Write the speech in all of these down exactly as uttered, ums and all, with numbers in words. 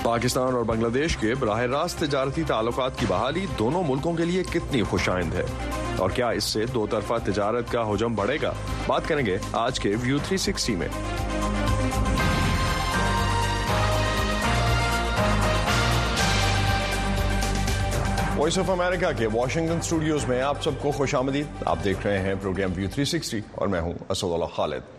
پاکستان اور بنگلہ دیش کے براہ راست تجارتی تعلقات کی بحالی دونوں ملکوں کے لیے کتنی خوشائند ہے اور کیا اس سے دو طرفہ تجارت کا حجم بڑھے گا؟ بات کریں گے آج کے ویو تھری سکسٹی میں۔ وائس آف امریکہ کے واشنگٹن اسٹوڈیوز میں آپ سب کو خوش آمدید۔ آپ دیکھ رہے ہیں پروگرام ویو تھری سکسٹی اور میں ہوں اسد اللہ خالد۔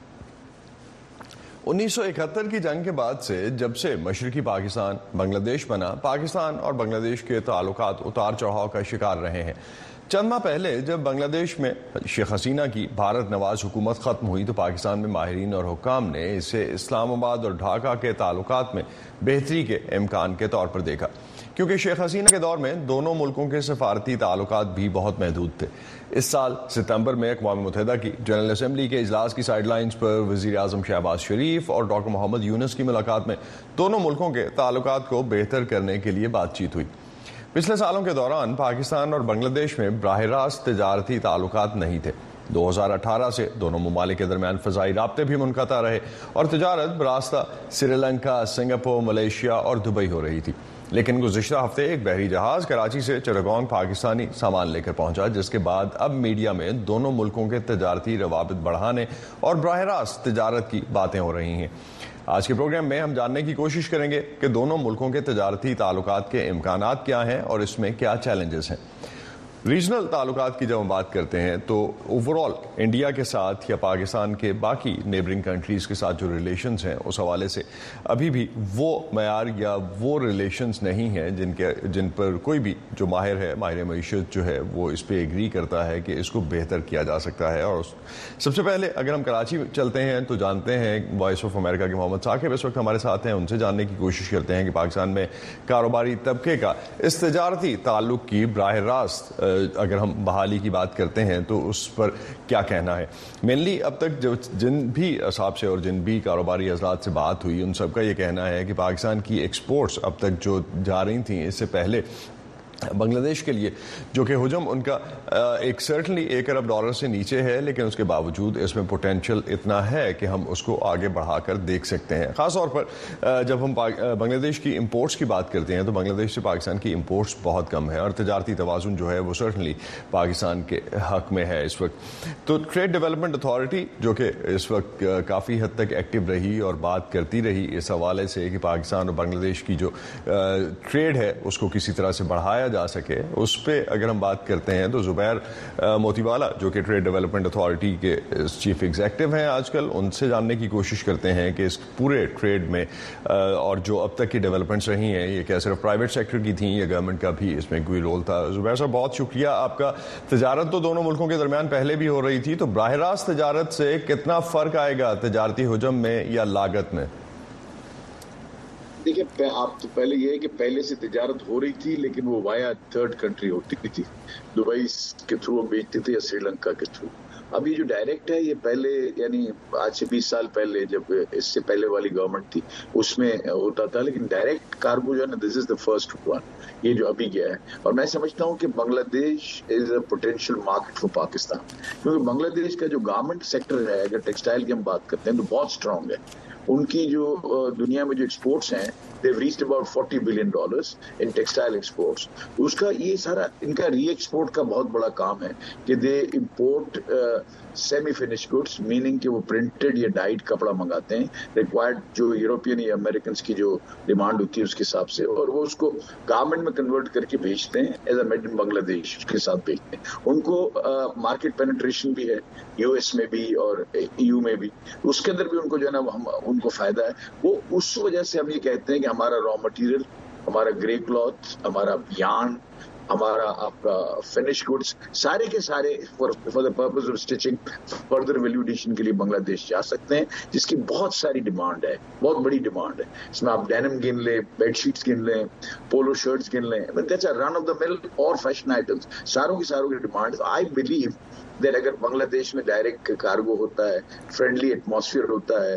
انیس سو اکہتر کی جنگ کے بعد سے جب سے مشرقی پاکستان بنگلہ دیش بنا، پاکستان اور بنگلہ دیش کے تعلقات اتار چڑھاؤ کا شکار رہے ہیں۔ چند ماہ پہلے جب بنگلہ دیش میں شیخ حسینہ کی بھارت نواز حکومت ختم ہوئی تو پاکستان میں ماہرین اور حکام نے اسے اسلام آباد اور ڈھاکہ کے تعلقات میں بہتری کے امکان کے طور پر دیکھا، کیونکہ شیخ حسینہ کے دور میں دونوں ملکوں کے سفارتی تعلقات بھی بہت محدود تھے۔ اس سال ستمبر میں اقوام متحدہ کی جنرل اسمبلی کے اجلاس کی سائیڈ لائنز پر وزیر اعظم شہباز شریف اور ڈاکٹر محمد یونس کی ملاقات میں دونوں ملکوں کے تعلقات کو بہتر کرنے کے لیے بات چیت ہوئی۔ پچھلے سالوں کے دوران پاکستان اور بنگلہ دیش میں براہ راست تجارتی تعلقات نہیں تھے۔ دو ہزار اٹھارہ سے دونوں ممالک کے درمیان فضائی رابطے بھی منقطع رہے اور تجارت براستہ سری لنکا، سنگاپور، ملیشیا اور دبئی ہو رہی تھی۔ لیکن گزشتہ ہفتے ایک بحری جہاز کراچی سے چٹاگانگ پاکستانی سامان لے کر پہنچا، جس کے بعد اب میڈیا میں دونوں ملکوں کے تجارتی روابط بڑھانے اور براہ راست تجارت کی باتیں ہو رہی ہیں۔ آج کے پروگرام میں ہم جاننے کی کوشش کریں گے کہ دونوں ملکوں کے تجارتی تعلقات کے امکانات کیا ہیں اور اس میں کیا چیلنجز ہیں۔ ریجنل تعلقات کی جب ہم بات کرتے ہیں تو اوور آل انڈیا کے ساتھ یا پاکستان کے باقی نیبرنگ کنٹریز کے ساتھ جو ریلیشنز ہیں اس حوالے سے ابھی بھی وہ معیار یا وہ ریلیشنز نہیں ہیں جن کے جن پر کوئی بھی جو ماہر ہے ماہر معیشت جو ہے وہ اس پہ ایگری کرتا ہے کہ اس کو بہتر کیا جا سکتا ہے۔ اور سب سے پہلے اگر ہم کراچی چلتے ہیں تو جانتے ہیں وائس آف امریکہ کے محمد ثاقب اس وقت ہمارے ساتھ ہیں، ان سے جاننے کی کوشش کرتے ہیں کہ پاکستان میں کاروباری طبقے کا اس تجارتی تعلق کی براہ راست اگر ہم بحالی کی بات کرتے ہیں تو اس پر کیا کہنا ہے۔ مینلی اب تک جو جن بھی اصحاب سے اور جن بھی کاروباری حضرات سے بات ہوئی ان سب کا یہ کہنا ہے کہ پاکستان کی ایکسپورٹس اب تک جو جا رہی تھیں اس سے پہلے بنگلہ دیش کے لیے جو کہ حجم ان کا ایک سرٹنلی ایک ارب ڈالر سے نیچے ہے، لیکن اس کے باوجود اس میں پوٹینشیل اتنا ہے کہ ہم اس کو آگے بڑھا کر دیکھ سکتے ہیں۔ خاص طور پر جب ہم بنگلہ دیش کی امپورٹس کی بات کرتے ہیں تو بنگلہ دیش سے پاکستان کی امپورٹس بہت کم ہے اور تجارتی توازن جو ہے وہ سرٹنلی پاکستان کے حق میں ہے اس وقت۔ تو ٹریڈ ڈیولپمنٹ اتھارٹی جو کہ اس وقت کافی حد تک ایکٹیو رہی اور بات کرتی رہی اس حوالے سے کہ پاکستان اور بنگلہ دیش کی جو ٹریڈ ہے اس کو کسی طرح سے بڑھایا جا سکے، اس پہ اگر ہم بات کرتے ہیں تو زبیر موتی والا جو کہ ٹریڈ ڈیولپمنٹ اتھارٹی کے چیف ایگزیکٹو ہیں آج کل، ان سے جاننے کی کوشش کرتے ہیں کہ اس پورے ٹریڈ میں اور جو اب تک کی ڈیولپمنٹس رہی ہیں یہ کیا صرف پرائیویٹ سیکٹر کی تھیں یا گورنمنٹ کا بھی اس میں کوئی رول تھا۔ زبیر صاحب بہت شکریہ آپ کا۔ تجارت تو دونوں ملکوں کے درمیان پہلے بھی ہو رہی تھی، تو براہ راست تجارت سے کتنا فرق آئے گا تجارتی حجم میں یا لاگت میں؟ دیکھیے آپ تو پہلے یہ ہے کہ پہلے سے تجارت ہو رہی تھی لیکن وہ وایا تھرڈ کنٹری ہوتی تھی، دبئی کے تھرو ہم بیچتے تھے یا سری لنکا کے تھرو۔ اب یہ جو ڈائریکٹ ہے یہ پہلے یعنی آج سے بیس سال پہلے جب اس سے پہلے والی گورنمنٹ تھی اس میں ہوتا تھا، لیکن ڈائریکٹ کارگو جو ہے نا دس از دا فرسٹ ون، یہ جو ابھی گیا ہے۔ اور میں سمجھتا ہوں کہ بنگلہ دیش از اے پوٹینشیل مارکیٹ فار پاکستان، کیونکہ بنگلہ دیش کا جو گارمنٹ سیکٹر ہے اگر ٹیکسٹائل کی ہم بات کرتے ہیں تو بہت اسٹرانگ ہے۔ ان کی جو دنیا میں جو ایکسپورٹس ہیں they've reached about forty billion dollars in textile exports. اس کا یہ سارا ان کا ری ایکسپورٹ کا بہت بڑا کام ہے کہ دے امپورٹ سیمی فنش گڈس، میننگ کہ وہ پرنٹڈ یا ڈائڈ کپڑا منگاتے ہیں ریکوائرڈ جو یوروپین یا امریکنس کی جو ڈیمانڈ ہوتی ہے اس کے حساب سے، اور وہ اس کو گارمنٹ میں کنورٹ کر کے بھیجتے ہیں ایز اے میڈ ان بنگلہ دیش کے ساتھ بھیجتے ہیں۔ ان کو مارکیٹ پینیٹریشن بھی ہے یو ایس میں بھی اور ای یو میں بھی، اس کے اندر بھی ان کو جو ہے نا ان کو فائدہ ہے۔ وہ اس وجہ سے ہم یہ کہتے ہیں کہ ہمارا را مٹیریل، ہمارا گرے کلاتھ، ہمارا یارن، ہمارا آپ کا فنش گڈس سارے کے سارے فار دا پرپز آف اسٹچنگ فردر ویلیو ایڈیشن کے لیے بنگلہ دیش جا سکتے ہیں، جس کی بہت ساری ڈیمانڈ ہے، بہت بڑی ڈیمانڈ ہے۔ اس میں آپ ڈینم گن لیں، بیڈ شیٹس گن لیں، پولو شرٹس گن لیں، دیٹس اے رن آف دا مل اور فیشن آئٹمس، ساروں کی ساروں کی ڈیمانڈ ہے۔ آئی بلیو دیٹ اگر بنگلہ دیش میں ڈائریکٹ کارگو ہوتا ہے، فرینڈلی ایٹماسفیئر ہوتا ہے،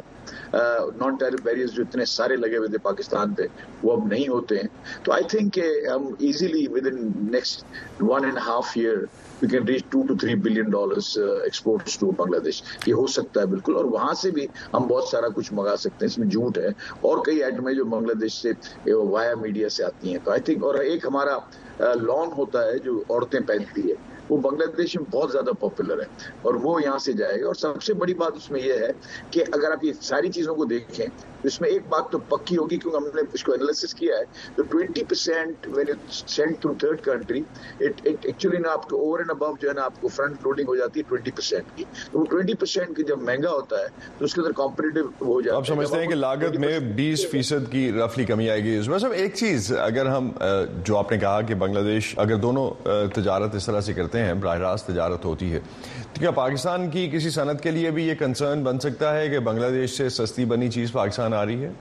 نان ٹیرف بیریئرز جو اتنے سارے لگے ہوئے تھے پاکستان پہ وہ اب نہیں ہوتے ہیں. تو آئی تھنک کہ ہم ایزیلی ود ان نیکسٹ ون اینڈ ہاف ایئر وی کین ریچ ٹو ٹو تھری بلین ڈالرس ایکسپورٹس ٹو بنگلہ دیش. یہ ہو سکتا ہے بالکل, اور وہاں سے بھی ہم بہت سارا کچھ منگا سکتے ہیں. اس میں جھوٹ ہے, اور کئی آئٹمیں جو بنگلہ دیش سے وایا میڈیا سے آتی ہیں. تو آئی تھنک, اور ایک ہمارا لان ہوتا ہے جو عورتیں پہنتی ہے, وہ بنگلہ دیش میں بہت زیادہ پاپولر ہے, اور وہ یہاں سے جائے گا. اور سب سے بڑی بات اس میں یہ ہے کہ اگر آپ یہ ساری چیزوں کو دیکھیں اس میں ایک بات تو پکی ہوگی, کیونکہ ہم نے اس کو انالیسس کیا ہے, تو ٹوینٹی پرسینٹ وین یو سینڈ ٹو تھرڈ کنٹری اٹ ایکچولی نا آپ کو اوور اینڈ ابو جو ہے نا آپ کو فرنٹ لوڈنگ ہو جاتی ہے ٹوینٹی پرسینٹ کی. تو وہ ٹوینٹی پرسینٹ کی جب مہنگا ہوتا ہے تو اس کے اندر کمپٹیٹو ہو جاتا ہے. آپ سمجھتے ہیں کہ لاگت میں بیس فیصد کی رفلی کمی آئے گی. اس میں سب ایک چیز, اگر ہم جو آپ نے کہا کہ بنگلہ دیش اگر دونوں تجارت اس طرح سے کرتے ہیں, براہ راست تجارت ہوتی ہے, تو کیا پاکستان کی کسی صنعت کے لیے بھی یہ کنسرن بن سکتا ہے کہ بنگلہ دیش سے سستی بنی چیز پاکستان آ رہی ہے؟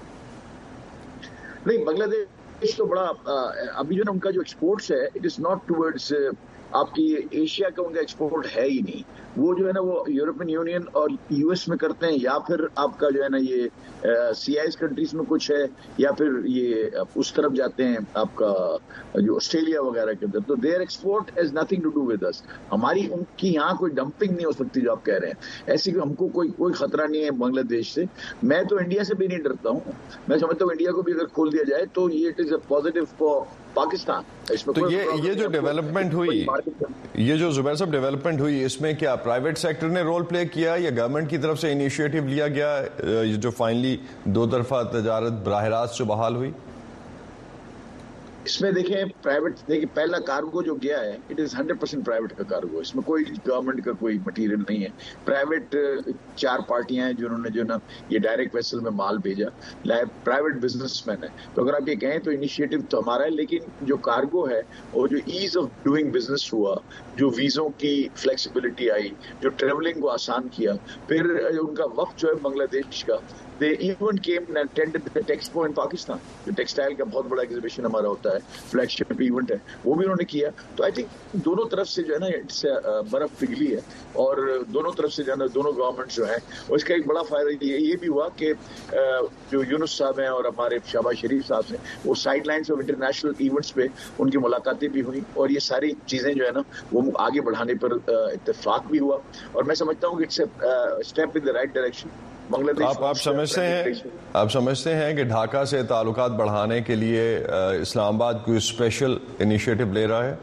نہیں, بنگلہ دیش تو بڑا ابھی جو نا ان کا جو ایکسپورٹس ہے اٹ از ناٹ ٹوورڈز آپ کی ایشیا کا, ان کا ایکسپورٹ ہے ہی نہیں. وہ جو ہے نا وہ یورپین یونین اور یو ایس میں کرتے ہیں, یا پھر آپ کا جو ہے نا یہ سی آئی ایس کنٹریز میں کچھ ہے, یا پھر یہ اس طرف جاتے ہیں آپ کا جو آسٹریلیا وغیرہ کے اندر. تو دیئر ایکسپورٹ ہیز نتھنگ ٹو ڈو ود اس. ہماری ان کی یہاں کوئی ڈمپنگ نہیں ہو سکتی جو آپ کہہ رہے ہیں. ایسی کہ ہم کو کوئی کوئی خطرہ نہیں ہے بنگلہ دیش سے. میں تو انڈیا سے بھی نہیں ڈرتا ہوں. میں سمجھتا ہوں انڈیا کو بھی اگر کھول دیا جائے تو یہ اٹ از اے پازیٹیو فار پاکستان. تو یہ یہ جو ڈیولپمنٹ ہوئی, یہ جو زبیر صاحب ڈیولپمنٹ ہوئی, اس میں کیا پرائیویٹ سیکٹر نے رول پلے کیا یا گورنمنٹ کی طرف سے انیشیٹو لیا گیا, جو فائنلی دو طرفہ تجارت براہ راست جو بحال ہوئی؟ اس میں دیکھیں پرائیویٹ, دیکھیں پہلا کارگو جو گیا ہے اٹ از ہنڈریڈ پرسینٹ پرائیویٹ کا کارگو. اس میں کوئی گورنمنٹ کا کوئی مٹیریل نہیں ہے. پرائیویٹ چار پارٹیاں ہیں جنہوں نے جو نا یہ ڈائریکٹ ویسل میں مال بھیجا, پرائیویٹ بزنس مین ہے. تو اگر آپ یہ کہیں تو انیشیٹو تو ہمارا ہے, لیکن جو کارگو ہے اور جو ایز آف ڈوئنگ بزنس ہوا, جو ویزوں کی فلیکسیبلٹی آئی, جو ٹریولنگ کو آسان کیا, پھر ان کا وقت جو ہے بنگلہ دیش کا, they even came and attended the Texpo in Pakistan. جو ٹیکسٹائل کا بہت بڑا ایگزیبیشن ہمارا ہوتا ہے, فلیگ شپ ایونٹ ہے, وہ بھی انہوں نے کیا. تو آئی تھنک دونوں طرف سے جو ہے نا برف پگھلی ہے, اور دونوں طرف سے جو ہے نا دونوں گورنمنٹ جو ہیں, اور اس کا ایک بڑا فائدہ یہ بھی ہوا کہ جو یونس صاحب ہیں اور ہمارے شہباز شریف صاحب ہیں, وہ سائڈ لائنس آف انٹرنیشنل ایونٹس پہ ان کی ملاقاتیں بھی ہوئیں, اور یہ ساری چیزیں جو ہے نا وہ آگے بڑھانے پر اتفاق بھی ہوا. اور میں سمجھتا ہوں کہ اٹس اے اسٹیپ ان دا رائٹ ڈائریکشن. آپ آپ سمجھتے ہیں آپ سمجھتے ہیں کہ ڈھاکہ سے تعلقات بڑھانے کے لیے اسلام آباد کوئی اسپیشل انیشیٹو لے رہا ہے؟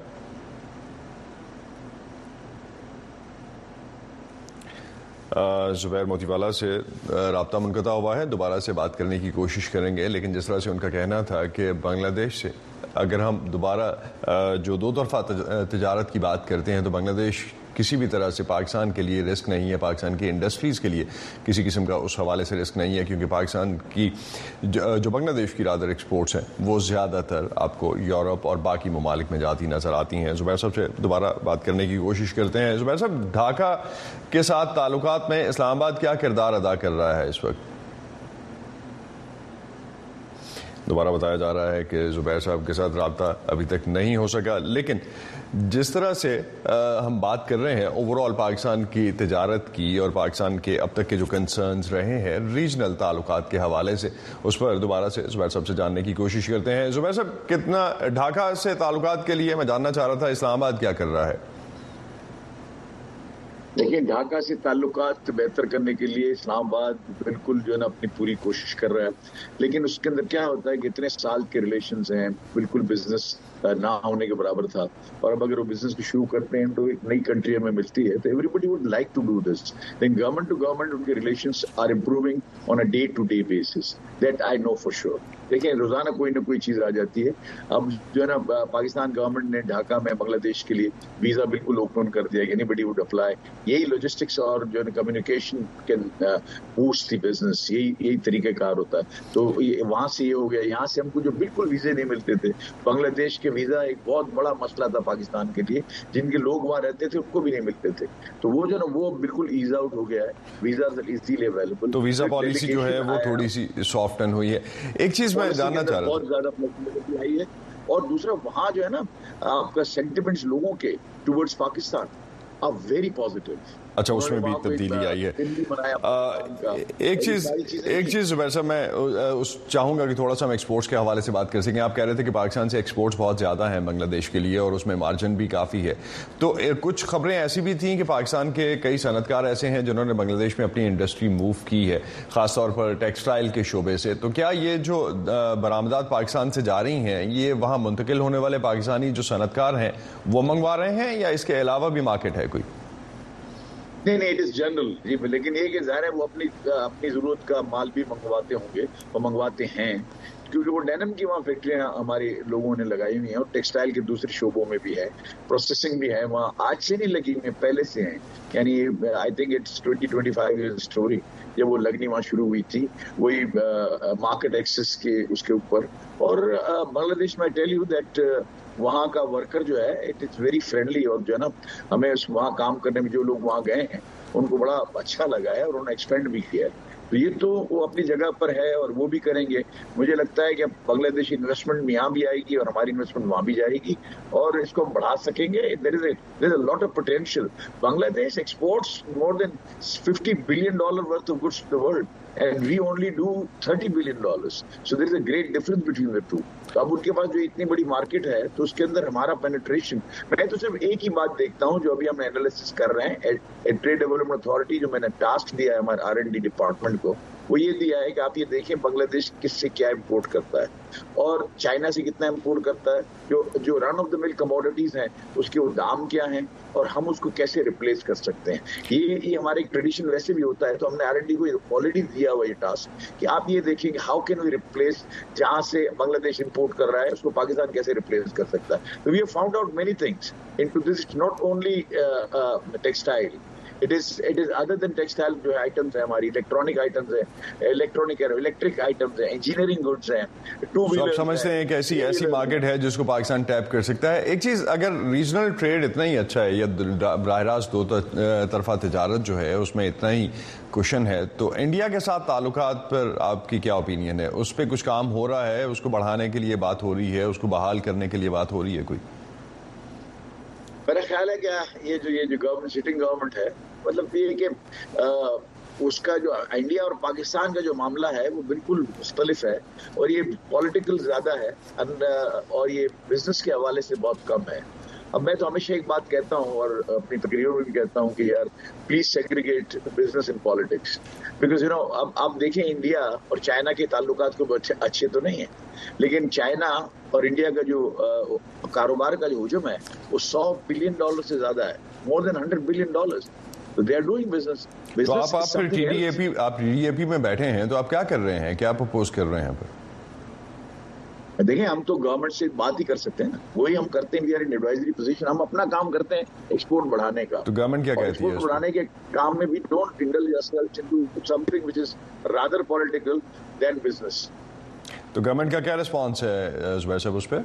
زبیر موتی والا سے رابطہ منقطع ہوا ہے, دوبارہ سے بات کرنے کی کوشش کریں گے, لیکن جس طرح سے ان کا کہنا تھا کہ بنگلہ دیش سے اگر ہم دوبارہ جو دو طرفہ تجارت کی بات کرتے ہیں تو بنگلہ دیش کسی بھی طرح سے پاکستان کے لیے رسک نہیں ہے, پاکستان کی انڈسٹریز کے لیے کسی قسم کا اس حوالے سے رسک نہیں ہے, کیونکہ پاکستان کی جو بنگلہ دیش کی رادر ایکسپورٹس ہیں وہ زیادہ تر آپ کو یورپ اور باقی ممالک میں جاتی نظر آتی ہیں. زبیر صاحب سے دوبارہ بات کرنے کی کوشش کرتے ہیں. زبیر صاحب, ڈھاکہ کے ساتھ تعلقات میں اسلام آباد کیا کردار ادا کر رہا ہے اس وقت؟ دوبارہ بتایا جا رہا ہے کہ زبیر صاحب کے ساتھ رابطہ ابھی تک نہیں ہو سکا, لیکن جس طرح سے ہم بات کر رہے ہیں اوور آل پاکستان کی تجارت کی اور پاکستان کے اب تک کے جو کنسرنز رہے ہیں ریجنل تعلقات کے حوالے سے, اس پر دوبارہ سے زبیر صاحب سے جاننے کی کوشش کرتے ہیں. زبیر صاحب, کتنا ڈھاکہ سے تعلقات کے لیے میں جاننا چاہ رہا تھا اسلام آباد کیا کر رہا ہے؟ دیکھیں, ڈھاکہ سے تعلقات بہتر کرنے کے لیے اسلام آباد بالکل جو ہے نا اپنی پوری کوشش کر رہا ہے, لیکن اس کے اندر کیا ہوتا ہے کہ اتنے سال کے ریلیشنز ہیں, بالکل بزنس نہ ہونے کے برابر تھا, اور اب اگر وہ بزنس کو شروع کرتے ہیں تو ایک نئی کنٹری ہمیں ملتی ہے, تو ایوری بڈی وڈ لائک ٹو ڈو دس. لیکن گورنمنٹ ٹو گورنمنٹ ان کے ریلیشنز آر امپروونگ آن اے ڈے ٹو ڈے بیسس, دیٹ آئی نو فار شیور. دیکھیں, روزانہ کوئی نہ کوئی چیز آ جاتی ہے. اب جو ہے نا پاکستان گورنمنٹ نے ڈھاکہ میں بنگلہ دیش کے لیے ویزا بالکل اوپن کر دیا, اینی بڈی وڈ اپلائی. یہی لاجسٹکس اور جو ہے نا کمیونیکیشن کین بوسٹ دی بزنس, یہی یہی طریقہ کار ہوتا ہے. تو وہاں سے یہ ہو گیا. یہاں سے ہم کو جو بالکل ویزے نہیں ملتے تھے, بنگلہ دیش کے ویزا ایک بہت بڑا مسئلہ تھا پاکستان کے لیے, جن کے لوگ وہاں رہتے تھے ان کو بھی نہیں ملتے تھے. تو وہ جو نا وہ بالکل ایز آؤٹ ہو گیا ہے, ویزا ایزیلی اویلیبل. تو ویزا پالیسی جو ہے وہ تھوڑی سی سافٹن ہوئی ہے. ایک چیز میں جاننا چاہ رہا ہوں, بہت زیادہ فلیکسیبلٹی آئی ہے, اور دوسرا وہاں جو ہے نا آپ کا سینٹیمنٹس لوگوں کے ٹورڈز پاکستان آر ویری پازیٹیو. اچھا اس میں بھی تبدیلی آئی ہے. ایک چیز ایک چیز زبیر صاحب میں چاہوں گا کہ تھوڑا سا ہم ایکسپورٹس کے حوالے سے بات کر سکیں. آپ کہہ رہے تھے کہ پاکستان سے ایکسپورٹس بہت زیادہ ہیں بنگلہ دیش کے لیے اور اس میں مارجن بھی کافی ہے. تو کچھ خبریں ایسی بھی تھیں کہ پاکستان کے کئی صنعت کار ایسے ہیں جنہوں نے بنگلہ دیش میں اپنی انڈسٹری موو کی ہے, خاص طور پر ٹیکسٹائل کے شعبے سے. تو کیا یہ جو برآمدات پاکستان سے جا رہی ہیں یہ وہاں منتقل ہونے والے پاکستانی جو صنعت کار ہیں وہ منگوا رہے ہیں یا اس کے علاوہ بھی مارکیٹ ہے کوئی؟ نہیں نہیں, اٹ از جنرل جی, لیکن یہ کہ ظاہر ہے وہ اپنی اپنی ضرورت کا مال بھی منگواتے ہوں گے, وہ منگواتے ہیں کیونکہ وہ ڈینم کی وہاں فیکٹریاں ہمارے لوگوں نے لگائی ہوئی ہیں اور ٹیکسٹائل کے دوسرے شعبوں میں بھی ہے, پروسیسنگ بھی ہے وہاں. آج سے نہیں لگی ہوئی ہیں, پہلے سے ہیں. یعنی آئی تھنک اٹس ٹوینٹی ٹوینٹی فائیو ایئر اسٹوری جب وہ لگنی وہاں شروع ہوئی تھی, وہی مارکیٹ ایکسس کے اس کے اوپر. اور بنگلہ دیش میں ٹیل یو دیٹ وہاں کا ورکر جو ہے اٹ از ویری فرینڈلی, اور جو ہے نا ہمیں اس وہاں کام کرنے میں جو لوگ وہاں گئے ہیں ان کو بڑا اچھا لگا ہے اور انہوں نے ایکسپینڈ بھی کیا ہے. تو یہ تو وہ اپنی جگہ پر ہے اور وہ بھی کریں گے. مجھے لگتا ہے کہ بنگلہ دیش انویسٹمنٹ یہاں بھی آئے گی اور ہماری انویسٹمنٹ وہاں بھی جائے گی اور اس کو ہم بڑھا سکیں گے. دیر از اے دیر از اے لاٹ آف پوٹینشیل. بنگلہ دیش ایکسپورٹس مور دین ففٹی بلین ڈالر ورتھ آف گڈس ٹو دا ورلڈ and we only do thirty billion dollars. So there is a great difference between the two. تو اب ان کے پاس جو اتنی بڑی مارکیٹ ہے تو اس کے اندر ہمارا پینیٹریشن, میں تو صرف ایک ہی بات دیکھتا ہوں جو ابھی ہم انالیسس کر رہے ہیں. ٹریڈ ڈیولپمنٹ اتھارٹی جو میں نے ٹاسک دیا ہے ہمارے آر اینڈ ڈی ڈپارٹمنٹ کو, وہ یہ دیا ہے کہ آپ یہ دیکھیں بنگلہ دیش کس سے کیا امپورٹ کرتا ہے اور چائنا سے کتنا امپورٹ کرتا ہے, جو جو رن آف دا مل کموڈیٹیز ہیں اس کے وہ دام کیا ہیں اور ہم اس کو کیسے ریپلیس کر سکتے ہیں. یہ یہ ہمارا ایک ٹریڈیشن ویسے بھی ہوتا ہے, تو ہم نے آر اینڈ ڈی کو آلریڈی دیا ہوا یہ ٹاسک کہ آپ یہ دیکھیں کہ ہاؤ کین وی ریپلیس, جہاں سے بنگلہ دیش امپورٹ کر رہا ہے اس کو پاکستان کیسے ریپلیس کر سکتا ہے. تو وی ہیو فاؤنڈ آؤٹ مینی تھنگس انٹو دس, ناٹ اونلی ٹیکسٹائل. It is, it is other than textile جو آئٹمز ہیں ہماری, الیکٹرانک آئٹمز ہیں, الیکٹرانک الیکٹرک آئٹمز ہیں, انجینئرنگ گڈس ہیں, ٹو ویلر. آپ سمجھتے ہیں کہ ایسی ایسی مارکیٹ ہے جس کو پاکستان ٹیپ کر سکتا ہے. ایک چیز, اگر ریجنل ٹریڈ اتنا ہی اچھا ہے یا براہ راست دو طرفہ تجارت جو ہے اس میں اتنا ہی کوشن ہے, تو انڈیا کے ساتھ تعلقات پر آپ کی کیا اوپینین ہے؟ اس پہ کچھ کام ہو رہا ہے, اس کو بڑھانے کے لیے بات ہو رہی ہے, اس کو بحال کرنے کے لیے بات ہو رہی ہے کوئی؟ میرا خیال ہے کہ یہ جو یہ جو گورنمنٹ سٹنگ گورنمنٹ ہے, مطلب یہ کہ اس کا جو انڈیا اور پاکستان کا جو معاملہ ہے وہ بالکل مختلف ہے اور یہ پولیٹیکل زیادہ ہے اور یہ بزنس کے حوالے سے بہت کم ہے. اب میں تو ہمیشہ ایک بات کہتا ہوں اور اپنی تقریروں میں بھی کہتا ہوں کہ یار پلیز سیگریگیٹ بزنس ان پالیٹکس, بیکاز یو نو اب آپ دیکھیں انڈیا اور چائنا کے تعلقات کو اچھے تو نہیں ہیں, لیکن چائنا اور انڈیا کا جو کاروبار کا جو حجم ہے وہ سو بلین ڈالر سے زیادہ ہے, مور دین ہنڈریڈ بلین ڈالر. They are doing business. تو آپ آپ پھر ٹی ڈی اے پی آپ ٹی ڈی اے پی میں بیٹھے ہیں تو آپ کیا کر رہے ہیں, کیا پرپوز کر رہے ہیں پھر؟ دیکھیں ہم تو گورنمنٹ سے بات ہی کر سکتے ہیں نا, وہی ہم کرتے ہیں, ایڈوائزری پوزیشن, ہم اپنا کام کرتے ہیں ایکسپورٹ بڑھانے کا. تو گورنمنٹ کیا کہتی ہے ایکسپورٹ بڑھانے کے کام میں بھی ڈونٹ انڈلج یورسیلف انٹو سم تھنگ وچ از رادر پولیٹیکل دین بزنس. تو گورنمنٹ کا کیا ریسپانس ہے زبیر صاحب اس پہ؟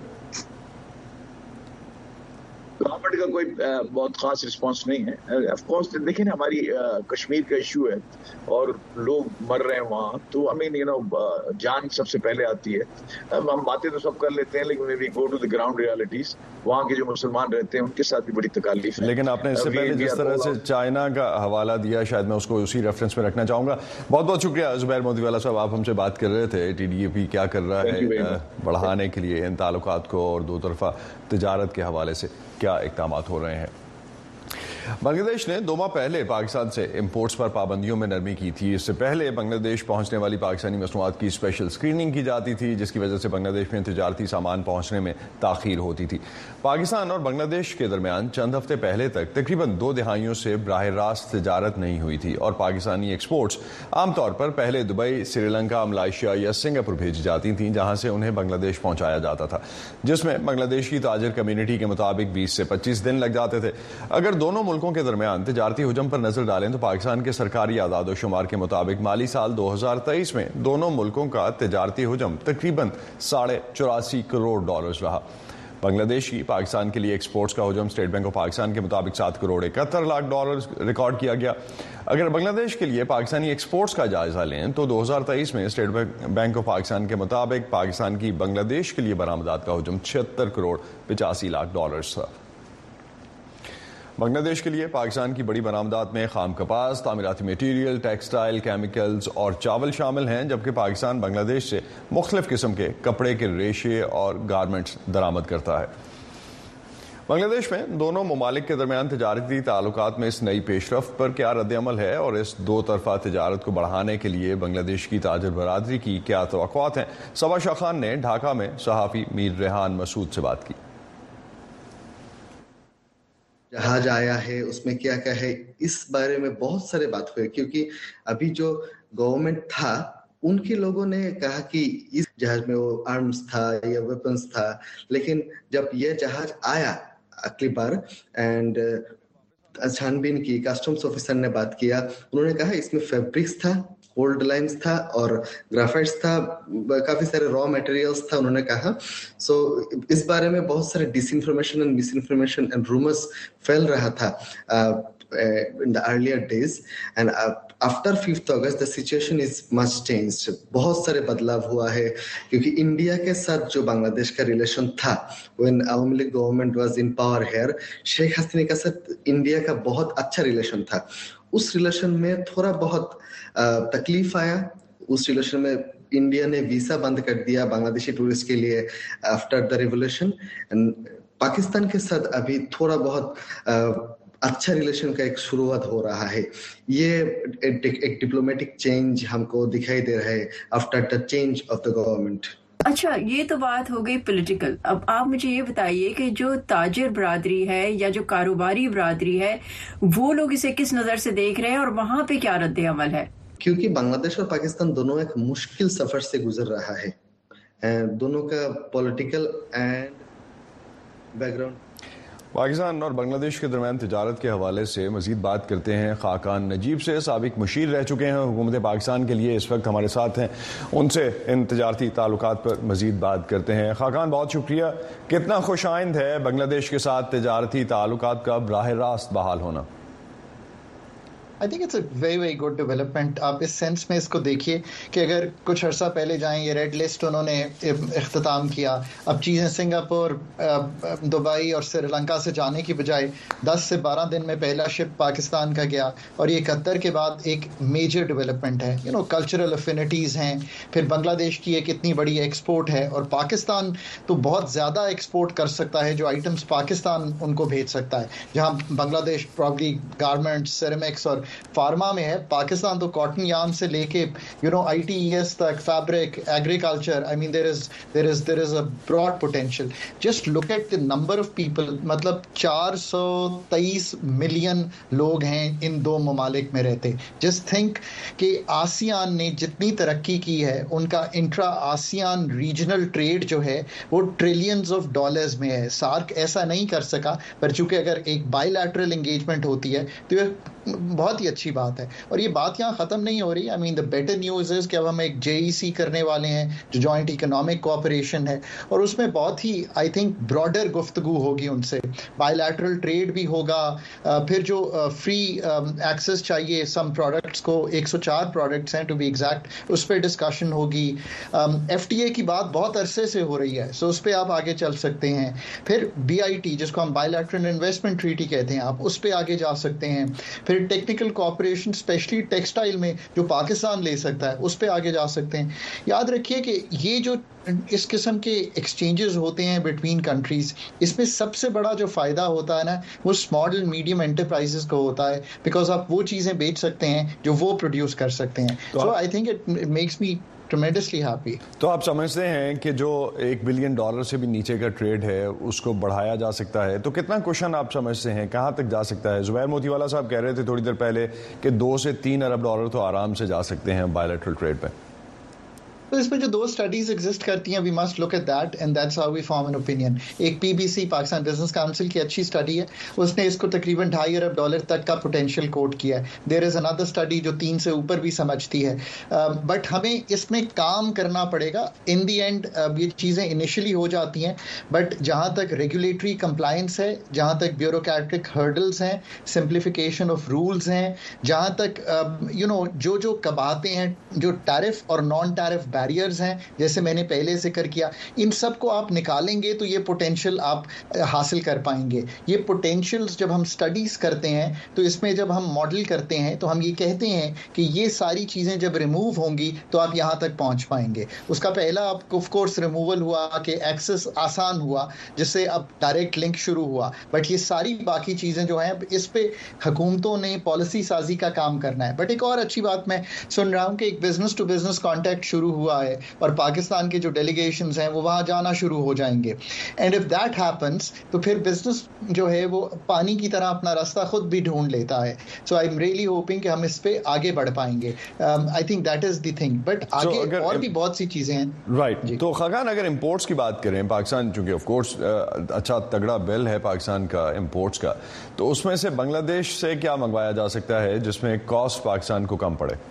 گورنمنٹ کا کوئی بہت خاص رسپانس نہیں ہے. آف کورس دیکھیں نا ہماری کشمیر کا ایشو ہے اور لوگ مر رہے ہیں وہاں, تو آئی مین یو نو جان سب سے پہلے آتی ہے. ہم باتیں تو سب کر لیتے ہیں لیکن وی گو ٹو دی گراؤنڈ ریالٹیز, وہاں کے جو مسلمان رہتے ہیں ان کے ساتھ بھی بڑی تکالیف ہے. لیکن آپ نے اس سے پہلے جس طرح سے چائنا کا حوالہ دیا, شاید میں اس کو اسی ریفرنس میں رکھنا چاہوں گا. بہت بہت شکریہ زبیر موتی والا صاحب, آپ ہم سے بات کر رہے تھے ٹی ڈی اے پی کیا کر رہا ہے بڑھانے کے لیے ان تعلقات کو اور دو طرفہ تجارت کے حوالے سے کیا اقدامات ہو رہے ہیں. بنگلہ دیش نے دو ماہ پہلے پاکستان سے امپورٹس پر پابندیوں میں نرمی کی تھی. اس سے پہلے بنگلہ دیش پہنچنے والی پاکستانی مصنوعات کی اسپیشل اسکریننگ کی جاتی تھی, جس کی وجہ سے بنگلہ دیش میں تجارتی سامان پہنچنے میں تاخیر ہوتی تھی. پاکستان اور بنگلہ دیش کے درمیان چند ہفتے پہلے تک تقریباً دو دہائیوں سے براہ راست تجارت نہیں ہوئی تھی اور پاکستانی ایکسپورٹس عام طور پر پہلے دبئی, سری لنکا, ملائیشیا یا سنگاپور بھیجی جاتی تھیں, جہاں سے انہیں بنگلہ دیش پہنچایا جاتا تھا, جس میں بنگلہ دیش کی تاجر کمیونٹی کے مطابق بیس سے پچیس دن لگ جاتے تھے. اگر دونوں ملکوں کے درمیان تجارتی حجم پر نظر ڈالیں تو پاکستان کے سرکاری اعداد و شمار کے مطابق مالی سال دو ہزار تیئیس میں دونوں ملکوں کا تجارتی حجم تقریباً ساڑھے چوراسی کروڑ ڈالرز رہا. بنگلہ دیش کی پاکستان کے لیے ایکسپورٹس کا حجم اسٹیٹ بینک آف پاکستان کے مطابق سات کروڑ اکہتر لاکھ ڈالر ریکارڈ کیا گیا. اگر بنگلہ دیش کے لیے پاکستانی ایکسپورٹس کا جائزہ لیں تو دو ہزار تیئیس میں اسٹیٹ بینک آف پاکستان کے مطابق پاکستان کی بنگلہ دیش کے لیے برآمدات کا حجم چھہتر کروڑ پچاسی لاکھ ڈالرز تھا. بنگلہ دیش کے لیے پاکستان کی بڑی برآمدات میں خام کپاس، تعمیراتی میٹیریل، ٹیکسٹائل، کیمیکلز اور چاول شامل ہیں، جبکہ پاکستان بنگلہ دیش سے مختلف قسم کے کپڑے کے ریشے اور گارمنٹس درآمد کرتا ہے۔ بنگلہ دیش میں دونوں ممالک کے درمیان تجارتی تعلقات میں اس نئی پیش رفت پر کیا رد عمل ہے اور اس دو طرفہ تجارت کو بڑھانے کے لیے بنگلہ دیش کی تاجر برادری کی کیا توقعات ہیں؟ صبا شاہ خان نے ڈھاکہ میں صحافی میر ریحان مسعود سے بات کی۔ جہاز آیا ہے اس میں کیا کیا ہے، اس بارے میں بہت سارے بات ہوئے، کیونکہ ابھی جو گورنمنٹ تھا ان کے لوگوں نے کہا کہ اس جہاز میں وہ آرمز تھا یا ویپنز تھا، لیکن جب یہ جہاز آیا اگلی بار اینڈ چھان بین کی کسٹمز آفیسر نے بات کیا، انہوں نے کہا اس میں فیبرکس تھا، گولڈ لائنز تھا اور گرافائٹس تھا، کافی سارے را میٹیریلز تھا، انہوں نے کہا۔ سو اس بارے میں بہت سارے ڈس انفارمیشن اینڈ مس انفارمیشن اینڈ رومرز پھیل رہا تھا in the earlier days and uh, after fifth August the situation is much changed. بہت سارے بدلاؤ ہوا ہے کیونکہ انڈیا کے ساتھ جو بنگلہ دیش کا ریلیشن تھا when عوامی لیگ گورنمنٹ واز ان پاور here، شیخ حسینہ کے ساتھ انڈیا کا بہت اچھا ریلیشن تھا۔ اس ریلیشن میں تھوڑا بہت تکلیف آیا، اس ریلیشن میں انڈیا نے ویزا بند کر دیا بنگلہ دیشی ٹورسٹ کے لیے آفٹر دا ریولیوشن۔ پاکستان کے ساتھ ابھی تھوڑا بہت اچھا ریلیشن کا ایک شروعات ہو رہا ہے۔ یہ ایک ڈپلومیٹک چینج ہم کو دکھائی دے رہا ہے آفٹر دا چینج آف دا گورنمنٹ۔ اچھا، یہ تو بات ہو گئی پولیٹیکل۔ اب آپ مجھے یہ بتائیے کہ جو تاجر برادری ہے یا جو کاروباری برادری ہے وہ لوگ اسے کس نظر سے دیکھ رہے ہیں اور وہاں پہ کیا رد عمل ہے؟ کیونکہ بنگلہ دیش اور پاکستان دونوں ایک مشکل سفر سے گزر رہا ہے، دونوں کا پولیٹیکل اینڈ بیک گراؤنڈ۔ پاکستان اور بنگلہ دیش کے درمیان تجارت کے حوالے سے مزید بات کرتے ہیں خاقان نجیب سے، سابق مشیر رہ چکے ہیں حکومت پاکستان کے لیے، اس وقت ہمارے ساتھ ہیں، ان سے ان تجارتی تعلقات پر مزید بات کرتے ہیں۔ خاقان، بہت شکریہ۔ کتنا خوش آئند ہے بنگلہ دیش کے ساتھ تجارتی تعلقات کا براہ راست بحال ہونا؟ آئی تھنک اٹس اے ویری ویری گڈ ڈیولپمنٹ۔ آپ اس سینس میں اس کو دیکھیے کہ اگر کچھ عرصہ پہلے جائیں، یہ ریڈ لسٹ انہوں نے اختتام کیا، اب چیزیں سنگاپور، دبئی اور سری لنکا سے جانے کی بجائے دس سے بارہ دن میں پہلا شپ پاکستان کا گیا، اور یہ قطر کے بعد ایک میجر ڈیولپمنٹ ہے۔ یو نو کلچرل افینٹیز ہیں، پھر بنگلہ دیش کی ایک اتنی بڑی ایکسپورٹ ہے، اور پاکستان تو بہت زیادہ ایکسپورٹ کر سکتا ہے جو آئٹمس پاکستان ان کو بھیج سکتا ہے، جہاں بنگلہ دیش پرابلی گارمنٹس، سیرامکس اور فارما میں ہے، پاکستان تو کاٹن یارن سے لے کے یو نو آئی ٹی ای ایس تک، فیبرک، ایگریکلچر، آئی مین دیر از دیر از دیر از اے براڈ پوٹینشیل۔ جسٹ لک ایٹ دی نمبر آف پیپل، مطلب چار سو تیئیس ملین لوگ ہیں ان دو ممالک میں رہتے۔ جسٹ تھنک کہ آسیان نے جتنی ترقی کی ہے، ان کا انٹرا آسیان ریجنل ٹریڈ جو ہے وہ ٹریلینز آف ڈالرز میں ہے۔ سارک ایسا نہیں کر سکا، پر چونکہ اگر ایک بائی لیٹرل انگیجمنٹ ہوتی ہے تو یہ بہت ہی اچھی بات ہے، اور یہ بات یہاں ختم نہیں ہو رہی۔ آئی مین دا بیٹر نیوز از کہ اب ہم ایک جے ای سی کرنے والے ہیں جو جوائنٹ اکنامک کوآپریشن ہے، اور اس میں بہت ہی آئی تھنک براڈر گفتگو ہوگی ان سے، بائی لیٹرل ٹریڈ بھی ہوگا، پھر جو فری ایکسیس چاہیے سم پروڈکٹس کو، ایک سو چار پروڈکٹس ہیں ٹو بی ایگزیکٹ، اس پہ ڈسکشن ہوگی۔ ایف ٹی اے کی بات بہت عرصے سے ہو رہی ہے، سو اس پہ آپ آگے چل سکتے ہیں۔ پھر بی آئی ٹی جس کو ہم بائی لیٹرل انویسٹمنٹ ٹریٹی کہتے ہیں، آپ اس پہ آگے جا سکتے ہیں۔ پھر ٹیکنیکل کوآپریشن اسپیشلی ٹیکسٹائل میں جو پاکستان لے سکتا ہے، اس پہ آگے جا سکتے ہیں۔ یاد رکھیے کہ یہ جو اس قسم کے ایکسچینجز ہوتے ہیں بٹوین کنٹریز، اس میں سب سے بڑا جو فائدہ ہوتا ہے نا، وہ اسمال اینڈ میڈیم انٹرپرائزز کو ہوتا ہے، بیکاز آپ وہ چیزیں بیچ سکتے ہیں جو وہ پروڈیوس کر سکتے ہیں۔ سو آئی تھنک اٹ میکس می tremendously happy۔ تو آپ سمجھتے ہیں کہ جو ایک بلین ڈالر سے بھی نیچے کا ٹریڈ ہے اس کو بڑھایا جا سکتا ہے، تو کتنا کوشن آپ سمجھتے ہیں کہاں تک جا سکتا ہے؟ زبیر موتی والا صاحب کہہ رہے تھے تھوڑی دیر پہلے کہ دو سے تین ارب ڈالر تو آرام سے جا سکتے ہیں بائی لیٹرل ٹریڈ پہ۔ تو اس میں جو دو اسٹڈیز ایگزسٹ کرتی ہیں، وی مسٹ لک ایٹ دیٹ اینڈ دیٹس ہاؤ وی فارم این اوپینین۔ ایک پی بی سی پاکستان بزنس کاؤنسل کی اچھی اسٹڈی ہے، اس نے اس کو تقریباً ڈھائی ارب ڈالر تک کا پوٹینشیل کوٹ کیا ہے۔ دیر از اندر اسٹڈی جو تین سے اوپر بھی سمجھتی ہے، بٹ ہمیں اس میں کام کرنا پڑے گا۔ ان دی اینڈ یہ چیزیں انیشلی ہو جاتی ہیں، بٹ جہاں تک ریگولیٹری کمپلائنس ہے، جہاں تک بیوروکریٹک ہرڈلس ہیں، سمپلیفیکیشن آف رولز ہیں، جہاں تک یو نو جو جو کباتے ہیں، جو ٹیرف اور نان ٹیرف barriers हैं, जैसे मैंने पहले जिक्र किया, इन सब को आप निकालेंगे तो ये पोटेंशियल आप हासिल कर पाएंगे. ये पोटेंशियल्स जब हम स्टडीज करते हैं तो इसमें जब हम मॉडल करते हैं तो हम ये कहते हैं कि ये सारी चीज़ें जब रिमूव होंगी तो आप यहाँ तक पहुँच पाएंगे. उसका पहला आपको ऑफ कोर्स रिमूवल हुआ कि एक्सेस आसान हुआ, जिससे अब डायरेक्ट लिंक शुरू हुआ. बट ये सारी बाकी चीज़ें जो हैं इस पे हुकूमतों ने पॉलिसी साजी का काम करना है. बट एक और अच्छी बात मैं सुन रहा हूँ कि एक बिजनेस टू बिजनेस कॉन्टैक्ट शुरू हुआ है और पाकिस्तान के जो डेलीगेशंस हैं वो वहाँ जाना शुरू हो जाएंगे. एंड इफ दैट हैपन्स तो फिर बिजनेस जो है वो पानी की तरह अपना रास्ता खुद भी ढूंढ लेता है. So I am really hoping कि हम इस पे आगे बढ़ पाएंगे. I think that is the thing. But आगे so, और भी बहुत सी चीजें हैं. Right right. तो खाकान, अगर इंपोर्ट्स की बात करें, पाकिस्तान चूंकि ऑफ कोर्स अच्छा तगड़ा बिल है पाकिस्तान का इंपोर्ट्स का, तो उसमें से बांग्लादेश से क्या मंगवाया जा सकता है जिसमें कॉस्ट पाकिस्तान को कम पड़े?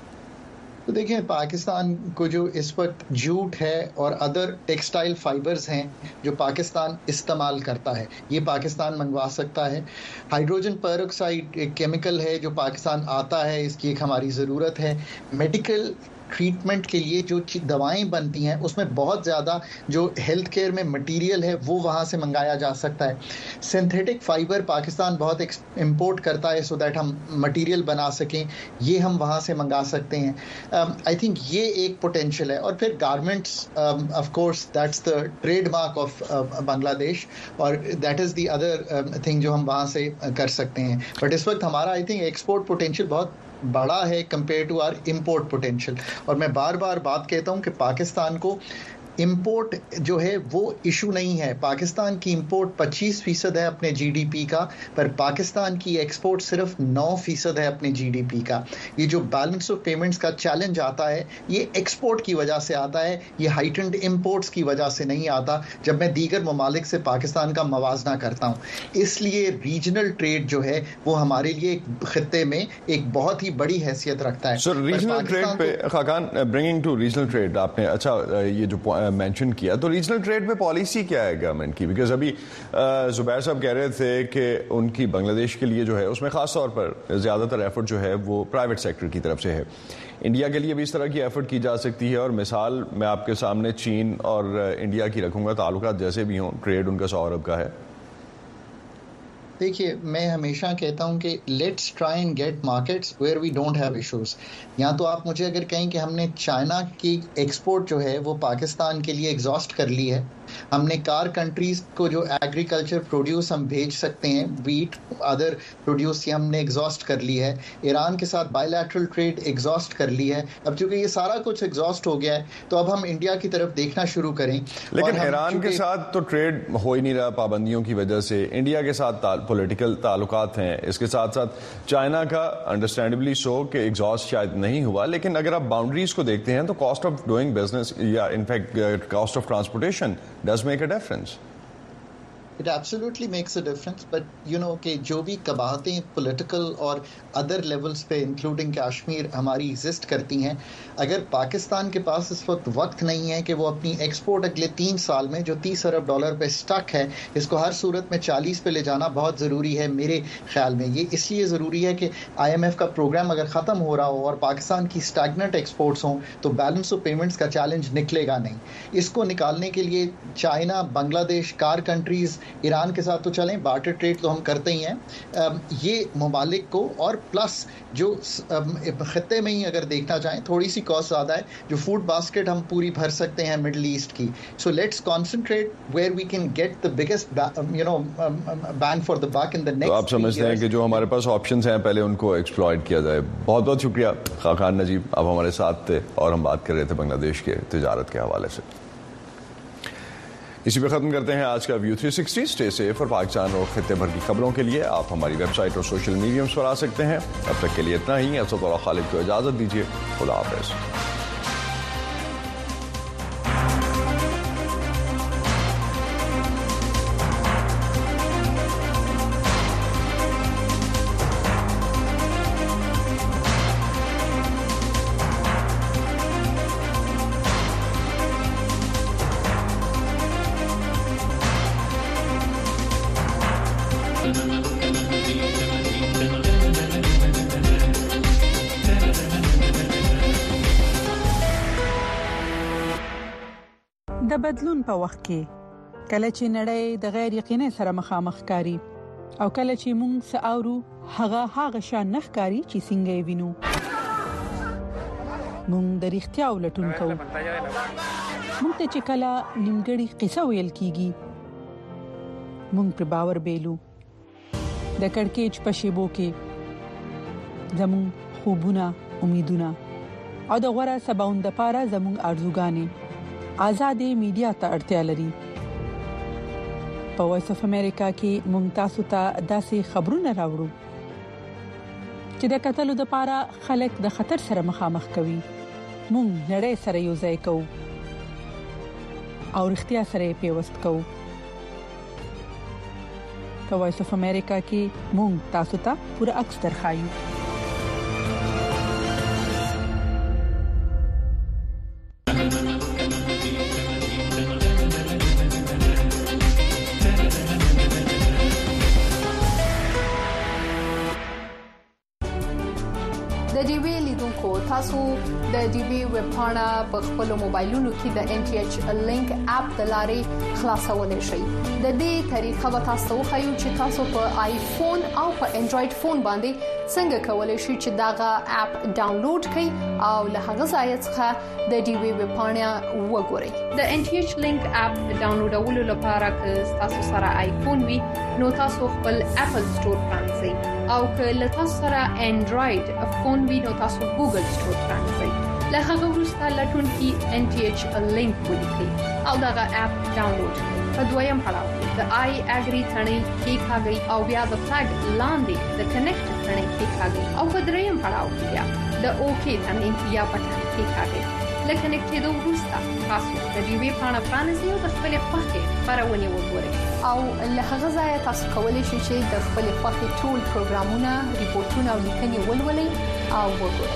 तो देखिए, पाकिस्तान को जो इस वक्त जूट है और अदर टेक्सटाइल फाइबर्स हैं जो पाकिस्तान इस्तेमाल करता है, ये पाकिस्तान मंगवा सकता है. हाइड्रोजन पेरोक्साइड एक केमिकल है जो पाकिस्तान आता है, इसकी एक हमारी ज़रूरत है. मेडिकल ट्रीटमेंट के लिए जो दवाएं बनती हैं उसमें बहुत ज़्यादा जो हेल्थ केयर में मटेरियल है वो वहाँ से मंगाया जा सकता है. सिंथेटिक फाइबर पाकिस्तान बहुत इंपोर्ट करता है सो दैट हम मटेरियल बना सकें, ये हम वहाँ से मंगा सकते हैं. आई थिंक ये एक पोटेंशियल है. और फिर garments, of course that's the trademark of Bangladesh, और that is the other thing जो हम वहाँ से कर सकते हैं. बट इस वक्त हमारा आई थिंक एक्सपोर्ट पोटेंशियल बहुत बड़ा है compare to our import potential. और मैं बार बार बात कहता हूं कि पाकिस्तान को इंपोर्ट जो है वो इशू नहीं है. पाकिस्तान की इंपोर्ट पच्चीस फीसद है अपने जीडीपी का, पर पाकिस्तान की एक्सपोर्ट सिर्फ नौ फीसद है अपने जीडीपी का. ये जो बैलेंस ऑफ पेमेंट्स का चैलेंज आता है ये एक्सपोर्ट की वजह से आता है, ये हाइटेंड इंपोर्ट्स की वजह से नहीं आता जब मैं दीगर ममालिक से पाकिस्तान का मवाजना करता हूँ. इसलिए रीजनल ट्रेड जो है वो हमारे लिए खित्ते में एक बहुत ही बड़ी हैसियत रखता है. सर, रीजनल ट्रेड पे Khaqan, bringing to regional trade, आपने अच्छा ये जो मेंशन किया, तो रीजनल ट्रेड पे पॉलिसी क्या है गवर्नमेंट की? बिकॉज अभी जुबैर साहब कह रहे थे कि उनकी बांग्लादेश के लिए जो है उसमें खास तौर पर ज़्यादातर एफर्ट जो है वो प्राइवेट सेक्टर की तरफ से है. इंडिया के लिए भी इस तरह की एफर्ट की जा सकती है. और मिसाल मैं आपके सामने चीन और इंडिया की रखूँगा, ताल्लुकात जैसे भी हों, ट्रेड उनका सौ अरब का है. देखिए, मैं हमेशा कहता हूं कि let's try and get markets where we don't have issues. या तो आप मुझे अगर कहें कि हमने चाइना की एक्सपोर्ट जो है वो पाकिस्तान के लिए एग्जॉस्ट कर ली है, हमने कार कंट्रीज को जो एग्रीकल्चर प्रोड्यूस हम भेज सकते हैं, वीट अदर प्रोड्यूस, ये हमने एग्जॉस्ट कर ली है. ईरान के साथ बायलैटरल ट्रेड एग्जॉस्ट कर ली है. अब चूंकि ये सारा कुछ एग्जॉस्ट हो गया है तो अब हम इंडिया की तरफ देखना शुरू करें. लेकिन ईरान के साथ तो ट्रेड हो ही नहीं रहा पाबंदियों की वजह से. इंडिया के साथ पॉलिटिकल ताल्लुकात हैं, इसके साथ साथ चाइना का अंडरस्टैंडेबली सो कि एग्जॉस्ट शायद नहीं हुआ. लेकिन अगर आप बाउंड्रीज को देखते हैं तो कॉस्ट ऑफ डूइंग बिजनेस या in fact cost of transportation does make a difference. It absolutely makes a difference, but you know कि जो भी कबाहतें पॉलिटिकल और अदर लेवल्स पे इंक्लूडिंग कश्मीर हमारी एग्जिस्ट करती हैं, अगर पाकिस्तान के पास इस वक्त वक्त नहीं है कि वो अपनी एक्सपोर्ट अगले तीन साल में जो तीस अरब डॉलर पे स्टक है इसको हर सूरत में चालीस पे ले जाना बहुत ज़रूरी है मेरे ख्याल में. ये इसलिए ज़रूरी है कि आईएमएफ का प्रोग्राम अगर ख़त्म हो रहा हो और पाकिस्तान की स्टैग्नेंट एक्सपोर्ट्स हों तो बैलेंस ऑफ पेमेंट्स का चैलेंज निकलेगा नहीं. इसको निकालने के लिए China, Bangladesh, CAR countries, Iran के साथ तो चलें, बार्टर ट्रेड तो हम करते ही हैं, ये ममालिक को, और प्लस जो खत्ते में ही अगर देखना चाहें थोड़ी सी कॉस्ट ज़्यादा है, जो फूड बास्केट हम पूरी भर सकते हैं मिडल ईस्ट की. So let's concentrate where we can get the biggest you know bang for the buck in the next. तो आप समझते हैं कि जो हमारे पास ऑप्शंस हैं पहले उनको एक्सप्लॉइट किया जाए. बहुत बहुत शुक्रिया खाकान नजीब, आप हमारे साथ थे और हम बात कर रहे थे बांग्लादेश के तिजारत के हवाले से. इसी पे खत्म करते हैं आज का view three sixty. Stay safe और पाकिस्तान और खित्ते भर की खबरों के लिए आप हमारी वेबसाइट और सोशल मीडियम्स पर आ सकते हैं. अब तक के लिए इतना ही. असद और खालिद को इजाजत दीजिए. खुदा हाफिज. د بدلون په وخت کې کله چې نړۍ د غیر یقیني سره مخامخ کاری او کله چې موږ ساورو هغه هغه شان نخکاری چې څنګه یې وینو موږ د اړتیا ولټون کوو موږ ته چې کله نیمګړی قصه ویل کیږي موږ پر باور بیلو د کڑکېچ په شیبو کې زمون خوبونه امیدونه او د غوړه سباوند لپاره زمون ارزوګانې آزادې میډیا ته اړتیا لري په وایس اف امریکا کې موږ تاسو ته داسې خبرونه راوړو چې د قتلو لپاره خلک د خطر سره مخامخ کوي موږ نړۍ سره یو ځای کوو او اړتیا سره پیوست کوو په وایس اف امریکا کې موږ تاسو ته پوره عکس درخایو د ډي وی لیدونکو تاسو د ډي وی ویب پاڼه په خپل موبایلونو کې د ان ټي ایچ لینک اپ د لارې خلاصولای شئ د دې طریقه به تاسو خو چې تاسو په آیفون او په انډراید فون باندې څنګه کولای شئ چې داغه اپ ډاونلوډ کړئ او له هغه ځای څخه د ډي وی ویب پاڼه وګورئ د ان ټي ایچ لینک اپ ډاونلوډولو لپاره که تاسو سره آیفون وي نو تاسو خپل اپل سٹور پرانځئ او که له تاسو سره انډراید فون وي نو تاسو ګوګل سٹور پرانځئ له هغه وروسته لټون کې ان ټي ایچ لینک ولیکئ او داغه اپ ډاونلوډ کړئ په دویم پړاو د آی اګری ثنې کې ښاګي او بیا د فلګ لاندې د کنیکټ ثنې کې ښاګي او په دریم پړاو کې بیا د اوکی ثنې یا پټن کې ښاګي لکه نکټېدو وروسته تاسو د ډي وی پاڼه پرانیزئ او د خپل خوښې خبرونه وګورئ او له هغه ځای تاسو کولی شئ چې د خپل خوښې ټول پروګرامونه ریپورتونه او لیکنې ولولئ او وګورئ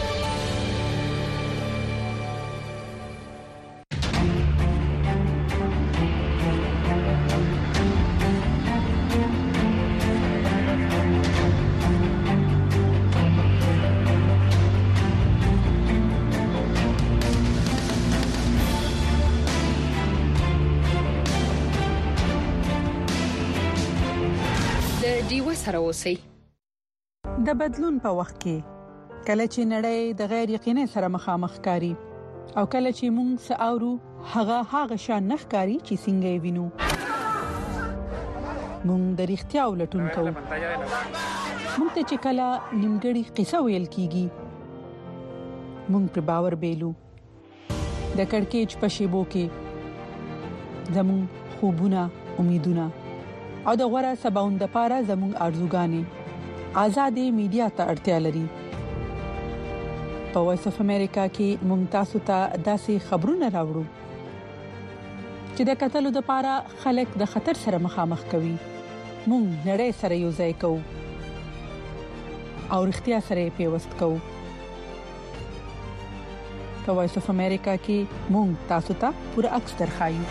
سره اوسئ د بدلون په وخت کې کله چې نړۍ د غیر یقیني سره مخامخ کاری او کله چې موږ ساورو هغه هغه شان نخکاری چې څنګه یې وینو موږ د اړتیا ولټون کوو موږ ته چې کله نیمګړی قصه ویل کیږي موږ پر باور بیلو د کڑکېچ په شیبو کې زمون خوبونه امیدونه او د غوړه سباوند لپاره زموږ ارزوګانې آزادې میډیا ته اړتیا لري په وایس اف امریکا کې موږ تاسو ته داسې خبرونه راوړو چې د قتلو لپاره خلک د خطر سره مخامخ کوي موږ نړۍ سره یو ځای کوو او اړتیا سره پیوست کوو په وایس اف امریکا کې موږ تاسو ته پوره عکس درخایو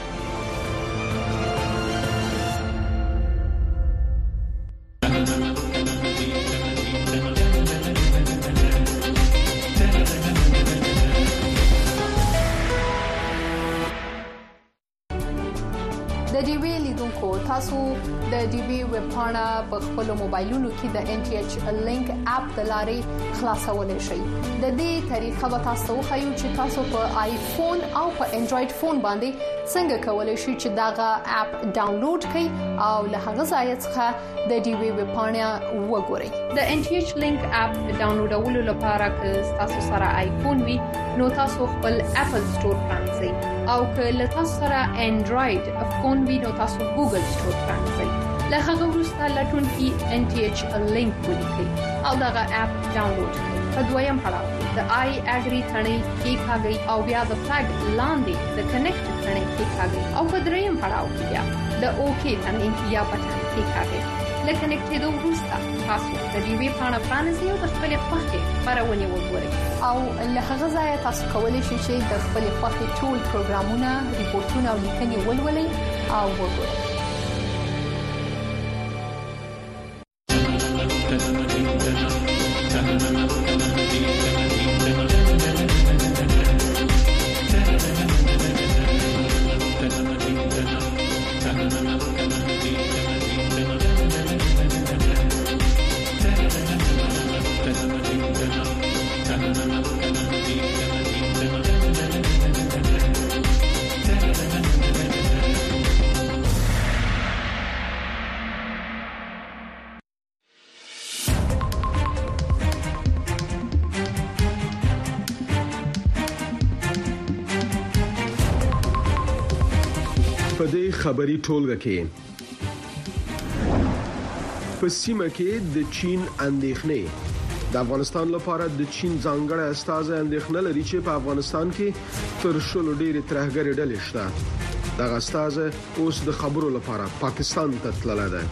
د ډي وی لیدونکو تاسو د ډي وی ویب پاڼه په خپل موبایلونو کې د ان ټي ایچ لینک اپ د لارې خلاصولای شئ د دې طریقه به تاسو خو چې تاسو په آیفون او په انډراید فون باندې څنګه کولای شئ چې داغه اپ ډاونلوډ کړئ او له هغه ځای څخه د ډي وی ویب پاڼه وګورئ د ان ټي ایچ لینک اپ ډاونلوډولو لپاره که تاسو سره آیفون وي نو تاسو خپل اپل سٹور پرانځئ او که له تاسو سره انډراید فون وي نو تاسو ګوګل سٹور پرانځئ له هغه وروسته لټون کې ان ټي ایچ لینک ولیکئ او داغه اپ ډاونلوډ کړئ په دویم پړاو د آی اګری ثنې کې ښاګي او بیا د فلګ لاندې د کنیکټ ثنې کې ښاګي او په دریم پړاو کې بیا د اوکی ثنې یا پټن کې ښاګي لکه نکټېدو وروسته تاسو د ډي وی پاڼه پرانیزئ او د خپل خوښې خبرونه وګورئ او له هغه ځای تاسو کولی شئ چې د خپل خوښې ټول پروګرامونه ریپورتونه او لیکنې ولولئ او وګورئ Thank you. په دې خبري ټولګه کې په سیمه کې د چین اندېښنې د افغانستان لپاره د چین ځانګړی استازی اندېښنه لري چې په افغانستان کې تر شلو ډېرې ترهګرې ډلې شته دغه استازی اوس د خبرو لپاره پاکستان ته تللی دی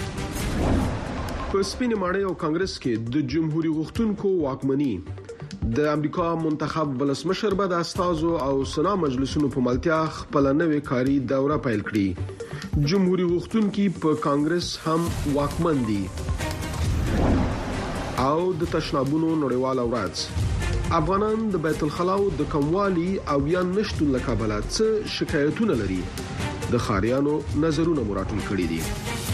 په سپینې ماڼۍ او کانګرس کې د جمهوریت غوښتونکو واکمني د امریکا منتخب ولسمشر به د استازو او سنا مجلسونو په ملتیا خپل نوې کاری دوره پیل کړي جمهوریت غوښتونکي په کانګرس هم واکمن دي او د تشنابونو نړیواله ورځ افغانان د بیت الخلاو د کموالي او یا نشټون لکابله څه شکایتونه لري د خاریانو نظرونه مراټول کړي دي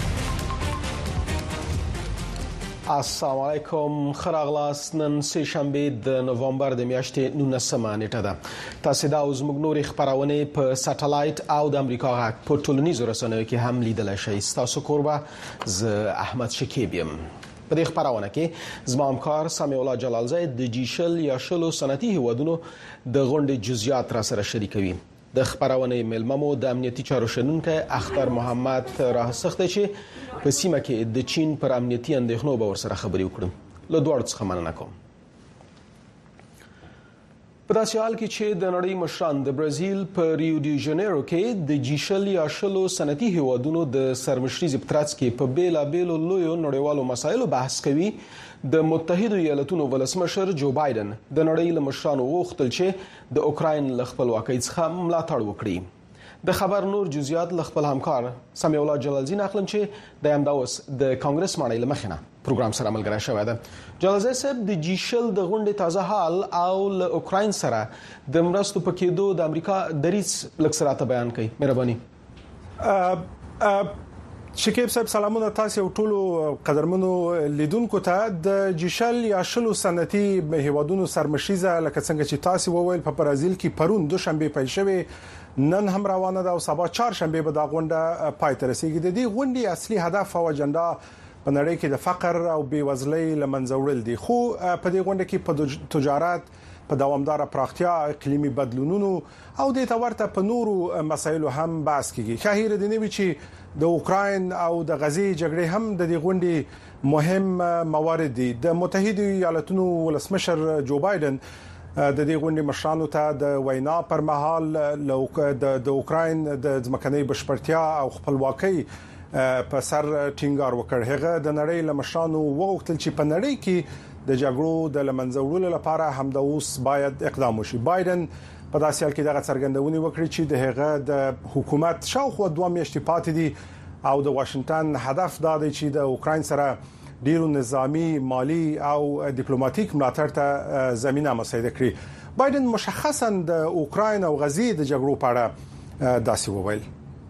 السلام علیکم خراغلاس نن سه شنبه د نوامبر د میاشتې نولسمه نیټه ده تاسو دا اوس موږ نورې خبرونه په ساتلایت او د امریکا غاک په ټولنیزو رسنیو کې هم لیدل شئ تاسو قربا ز احمد شکیبیم په دې خبرونه کې زما همکار سامي الله جلالزی د جیشل یا شلو سنتي هیوادونو د غونډې جزئیات را سره شریکوي د خبرونه ملممو د امنیتي چارو شنونکو اختر محمد راهسخته چې په سیمه کې د چین پر امنیتي اندېښنو به ورسره خبرې وکړم له دوړ څخه مننه کوم په داسې حال کې چې د نړۍ مشران د برازیل په ریو ډی جنیرو کې د جیشل یا شلو سنتي هیوادونو د سرمشري ضبطرات کې په بیلا بیلو لویو نړیوالو مسایلو بحث کوي د متحده ایالاتونو ولسمشر جو بایدن د نړۍ له مشرانو وغوښتل چې د اوکراین له خپلواکۍ څخه ملاتړ وکړي د خبر نور جزئیات له خپل همکار سامي الله جلالزی نقلم چې د امداوس د کانګرس ماڼۍ لمخنه پروګرام سره ملګری شوی دی جلالزی صاحب د جیشل د غونډې تازه حال او له اوکراین سره د مرستو پکېدو د امریکا دریځ لکسراته بیان کړي مهرباني شکیب صاحب سلامونه تاسو ټولو قدرمنو لیدونکو ته د جیشل یا شلو سنتي هیوادونو سرمشيزه لکه څنګه چې تاسو وویل په برازیل کې پرون دوشنبه پیل شوه نن هم روانه ده او سبا چهارشنبه به دا غونډه پای ته رسیږي د دې غونډې اصلي هدف او اجنډا په نړۍ کې د فقر او بیوزلۍ لمنځه وړل دي خو په دې غونډه کې په تجارت په دوامدار پراختیا اقلیمي بدلونونو او د تورته په نورو مسایلو هم بحث کیږي شاهیر د نیوي چې د اوکراین او د غزې جګړې هم د دې غونډې مهم موارد دي د متحده ایالاتونو ولسمشر جو بایدن د دې غونډې مشرانو ته د وینا پر مهال د اوکراین د ځمکنۍ بشپړتیا او خپلواکۍ په سر ټینګار وکړ هغه د نړۍ له مشرانو وغوښتل چې په نړۍ کې د جګړو د لمنځولو لپاره همداوس باید اقدام وشي بایدن په داسې حال کې دغه څرګندونې وکړي چې د هغه د حکومت شاوخوا دوه میاشتې پاتې دي او د واشنگټن هدف دا دی چې د اوکراین سره ډیرو نظامی مالی او ډیپلوماټیک ملاتړ ته زمينه مساعده کړي بایدن مشخصا د اوکراین او غزې د جګړو په اړه داسې وویل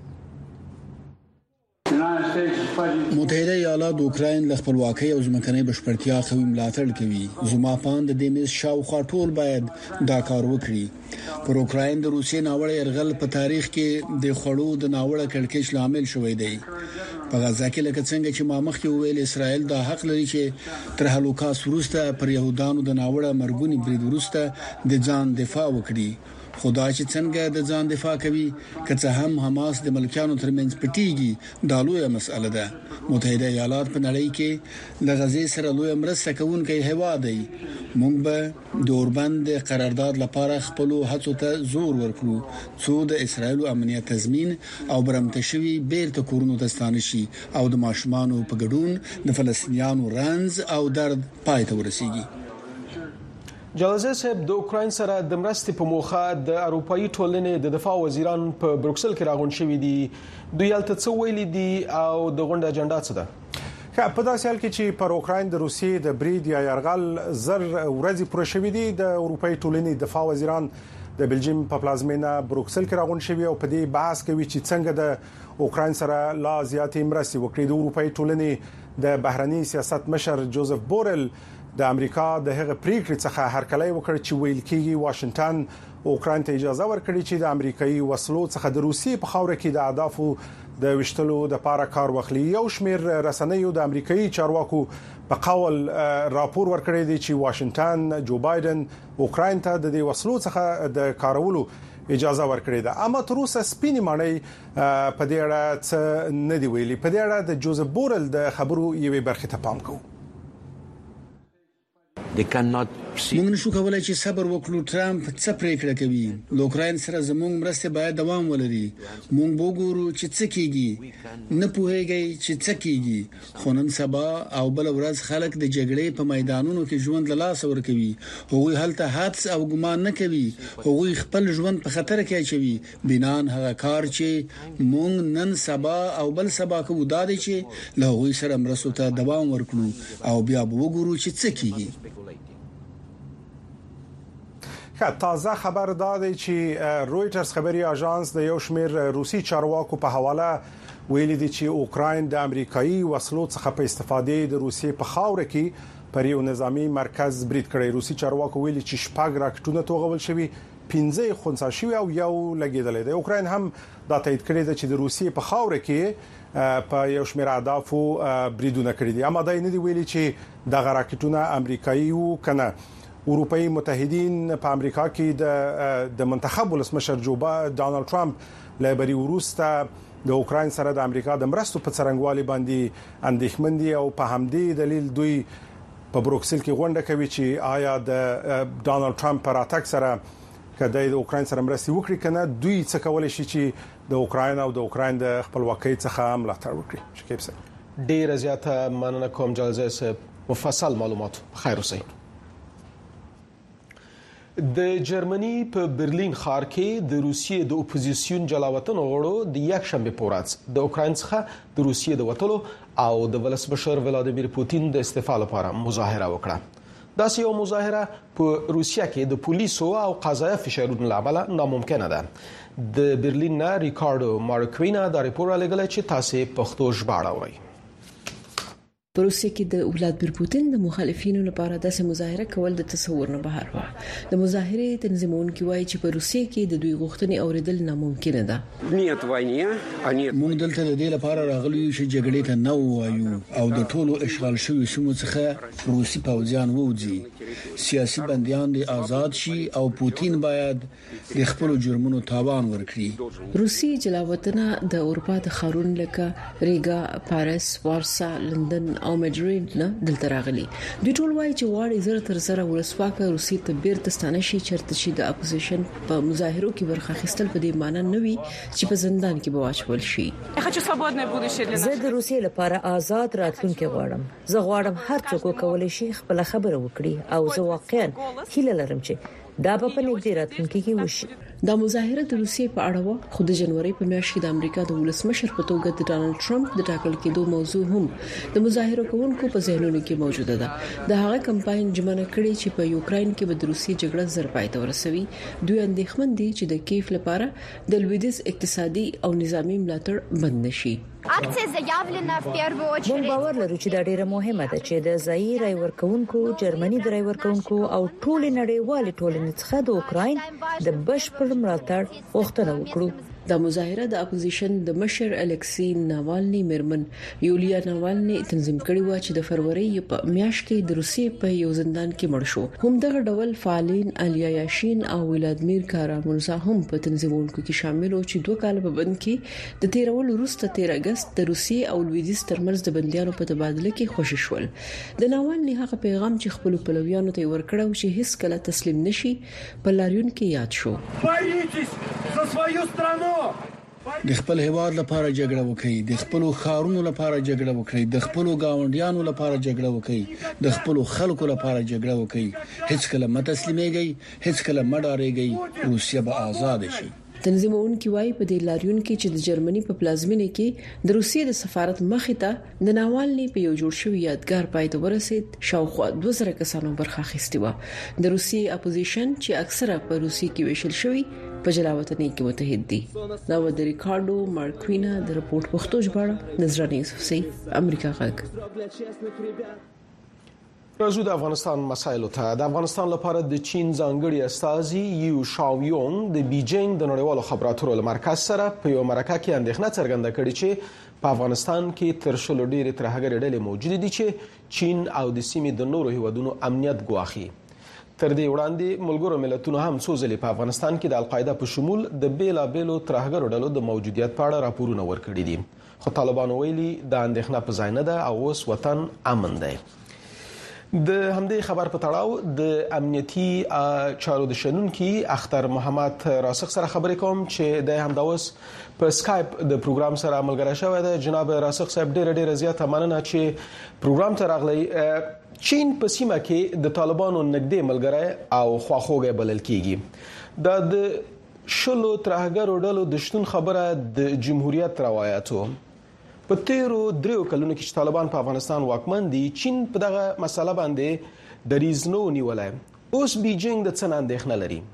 متحده ایالات د اوکراین له خپلواکۍ او ځمکنۍ بشپړتیا قوي ملاتړ کوي زما پاند د دې شاوخوا ټول باید دا کار وکړي پر اوکراین د روسیې ناوړه يرغل په تاریخ کې د خړو د ناوړه کړکېچ لامل شوې دی په غزا کې لکه څنګه چې ما مخکې ویل اسرائیل دا حق لري چې تر هلوکاست وروسته پر يهودانو د ناوړه مرګونی برید وروسته د ځان دفاع وکړي خدای چې څنګه د ځان دفاع کوي که څه هم حماس د ملکانو ترمنځ پټیږي دا لویه مسأله ده متحده ایالات په نړۍ کې د غزې سره لویه مرسته کوونکی هیواد دی موږ به د اوربند قرارداد لپاره خپل هڅو ته زور ورکړو څو د اسرائیل امنیت تضمین او برمته شوی بیرته کورونو ته ستانه شي او د ماشومانو په ګډون د فلسطینیانو رنځ او درد پای ته ورسیږي جلالزی صاحب د اوکراین سره د مرستې په موخه د اروپאי ټولنې د دفاع وزیران په بروکسل کې راغون شوي دي دوی هلته څه ویلي دي او د غونډې اجنډا څه ده په داسې حال کې چې پر اوکراین د روسیې د برید یا يرغل زر ورځې پوره شوې دي د اروپאי ټولنې دفاع وزیران د بلجیم په پلازمینه بروکسل کې راغون شوي او په دې بحث کوي چې څنګه د اوکراین سره لا زیاتې مرستې وکړي د اروپאי ټولنې د بهرني سیاست مشر جوزف بورل د امریکا د هغه پریکړې څخه هرکلی وکړ چې ویل کېږي واشنگټن اوکراین ته اجازه ورکړي چې د امریکایي وسلو څخه د روسیې په خاور کې د اهدافو د وشتلو د لپاره کار واخلي یو شمېر رسنیو د امریکایي چارواکو په قول راپور ورکړی دی چې واشنگټن جو بایدن اوکراین ته د وسلو څخه د کارولو اجازه ورکړې ده. اما تر اوسه سپینې ماڼۍ په دې اړه څه نه دی ویلي. په دې اړه د جوزف بورل د خبرو یوې برخې ته پام کوو. موږ نشو کولای چې صبر وکړو. ټرمپ څه پریکړه کوي؟ د اوکراین سره زموږ مرسته باید دوام ولري. موږ وګورو چې څه کیږي. نه پوهیږي چې څه کیږي. خو نن سبا او بل ورځ خلک د جګړې په میدانونو کې ژوند له لاسه ورکوي. هغوی هلته حادث او ګمان نه کوي. هغوی خپل ژوند په خطر کې اچوي. بنان هغه کار چې موږ نن سبا او بل سبا کوو دا دی چې له هغوی سره مرستو ته دوام ورکړو او بیا وګورو چې څه کیږي. تازه خبر داده چې رويټرز خبري اژانس د یو شمېر روسي چارواکو په حواله ویلي دي چې اوکراین د امریکایي وسلو څخه په استفادې د روسیې په خاور کې پر یو نظامی مرکز برید کړی. روسي چارواکو ویلي چې شپږ راکټونه توغول شوي، پنځه خونسا شوي او یو لګیدل دی. اوکراین هم دا تایید کړی دی چې د روسیې په خاور کې په یو شمېر اهدافو بریدونه کړی دي. اما دا نه دی ویلي چې د راکټونه امریکایي وو کنه. اروپאי متحدین په امریکا کې د د منتخب ولسمشر جو ډانلډ ټرمپ لبري وروسته د اوکراین سره د امریکا د مرستو په څرنګوالي باندې اندېښمن دي او په همدې دلیل دوی په بروکسل کې غونډه کوي چې آیا د ډانلډ ټرمپ پر اتاک سره کله د اوکراین سره مرستي وکړي کنه دوی څه کولای شي چې د اوکراین او د اوکراین د خپلواکۍ څخه ملاتړ وکړي. شکیب صاحب ډیر زیاته مننه کوم جلزه صاحب مفصل معلومات. خیر اوسئ. د جرمني په برلین ښار کې د روسیې د اپوزیسیون جلاوطنو غړو د یک شنبه په ورځ د اوکراین څخه د روسیې د وټلو او د ولسمشر ولادیمیر پوتین د استعفا لپاره مظاهره وکړه. دا یو مظاهره په روسیه کې د پولیسو او قضایه فشارونو لامل ناممکنه ده. د برلین نه ریکارډو مارکوینا دا ریپورت لګل چې تاسو پښتو ژباړه وایي. په روسیه کې د ولادیمیر پوتین د مخالفینو لپاره داسې مظاهره کول د تصور نه بهر و. د مظاهره تنظیمونکو وایي چې په روسیه کې د دوی غوښتنې اوریدل ناممکن ده. موږ دلته د دې لپاره راغلي چې جګړې ته نه وایو او د ټولو اشغال شوی سیمو څخه روسي پوځیان ووځي. سیاسي بنديان دي آزاد شي او پوتین باید د خپل جرمونو تاوان ورکړي. روسي جلاوطنه د اروپا د خارون لکه ریګا، پاریس، وارسا، لندن او مدرید نه دلته راغلي. دوی ټول وایي چې واړی زر تر زر ولسواکه روسي ته بیرته ستانه شي چرته چې د اپوزیشن په مظاهرو کې برخه اخیستل په دې معنی نه وي چې په زندان کې به واچول شي. زه د روسیې لپاره آزاد راتلونکي غواړم. زه غواړم هر څوک کولای شي خپل خبره وکړي او زه واقعا هیله لرم چې دا په نږدې راتلونکي کې وشي. دا مظاهره د روسیې په اړه و خو د جنوري په میاشت کې د امریکا د ولسمشر په توګه د ډانلډ ټرمپ د ټاکل کېدو موضوع هم د مظاهره کوونکو په ذهنونو کې موجوده ده. د هغه کمپاین جمعنه کړي چې په یوکراین کې به د روسیې جګړه زر پای ته ورسوي. دوی اندېښمن دي چې د کیف لپاره د لویدیز اقتصادي او نظامی ملاتړ بند نشي. موږ باور لرو چې دا ډیره مهمه ده چې د ځای رای ورکوونکو، جرمني د رای ورکوونکو او ټول نړیوال ټولنې څخه د اوکراین د بشپړ ملاتړ غوښتنه وکړو. د مظاهره د اپوزیشن د مشر الکسی ناوالني مرمن یولیا ناوالني تنظیم کړي و چې د فروری په میاشت کې د روسیې په یو زندان کې مړ شو. هم دغه ډول فعالین الیا یاشین او ولادیمیر کارامونزا هم په تنظیمونکو کې شامل او چې دوه کال په بند کې د تیرول وروسته تیر اگست د روسیې او لویدیز ترمنځ د بندیانو په تبادله کې خوشی شول. د ناوالني هغه پیغام چې خپل پلویانو ته ورکړو چې هیڅ کله تسلیم نشي په لاریون کې یاد شو. د خپل هیواد لپاره جګړه وکړي، د خپل خارونو لپاره جګړه وکړي، د خپل گاونډیانو لپاره جګړه وکړي، د خپل خلکو لپاره جګړه وکړي. هیڅ کله مت تسلیمېږي، هیڅ کله مډارېږي. روسیه به آزاد شي. تنظیمونکو وايي په دې لاریون کې چې د جرمني په پلازمینه کې د روسیې د سفارت مخې ته د ناوالني په یو جوړ شوی یادګار پای ته ورسید. شاوخوا دوه زره کسانو برخه اخیستې و. د روسیې اپوزیشن چې اکثره په روسي کې ویشل شوی په جلاوطنۍ کې متحد دي. دا و د ریکارډو مارکوینا د رپورت پښتو ژباړه نظرانه یوسفزی، امریکا غږ. راځو د افغانستان مسایلو ته. د افغانستان لپاره د چین ځانګړي استازي یو شاویونګ د بیجینګ د نړیوالو خبراتو مرکز سره په یو مرکه کې اندېښنه څرګنده کړې چې په افغانستان کې تر شلو ډېرې ترهګرې ډلې موجود دي چې چین او د سیمې د نورو هیوادونو امنیت ګواښي. تر دې وړاندې ملګرو ملتونو هم څو ځلې په افغانستان کې د القاعده په شمول د بیلابېلو ترهګرو ډلو د موجودیت په اړه راپورونه ورکړي دي خو طالبانو ویلي د اندېښنه په ځای نه ده او اوس وطن امن دی د همدې خبر په تړاو د امنیتي چارو د شنونکي اختر محمد راسخ سره خبرې کوم چې د همداوس په سکایپ د پروګرام سره ملګری شوی دی. جناب راسخ صاحب ډېر ډېر زیاته مننه چې پروګرام ته راغلی. چین په سیمه کې د طالبانو نږدې ملګری او خواخوږی بلل کیږي. دا د شلو ترهګرو ډلو د شتون خبره د جمهوریت روایتو په تیرو دریو کلونو کې چې طالبان په افغانستان واکمن دي چین په دغه مسله باندې دریځ نه نیولای. اوس بیجینګ د څه اندېښنه لري؟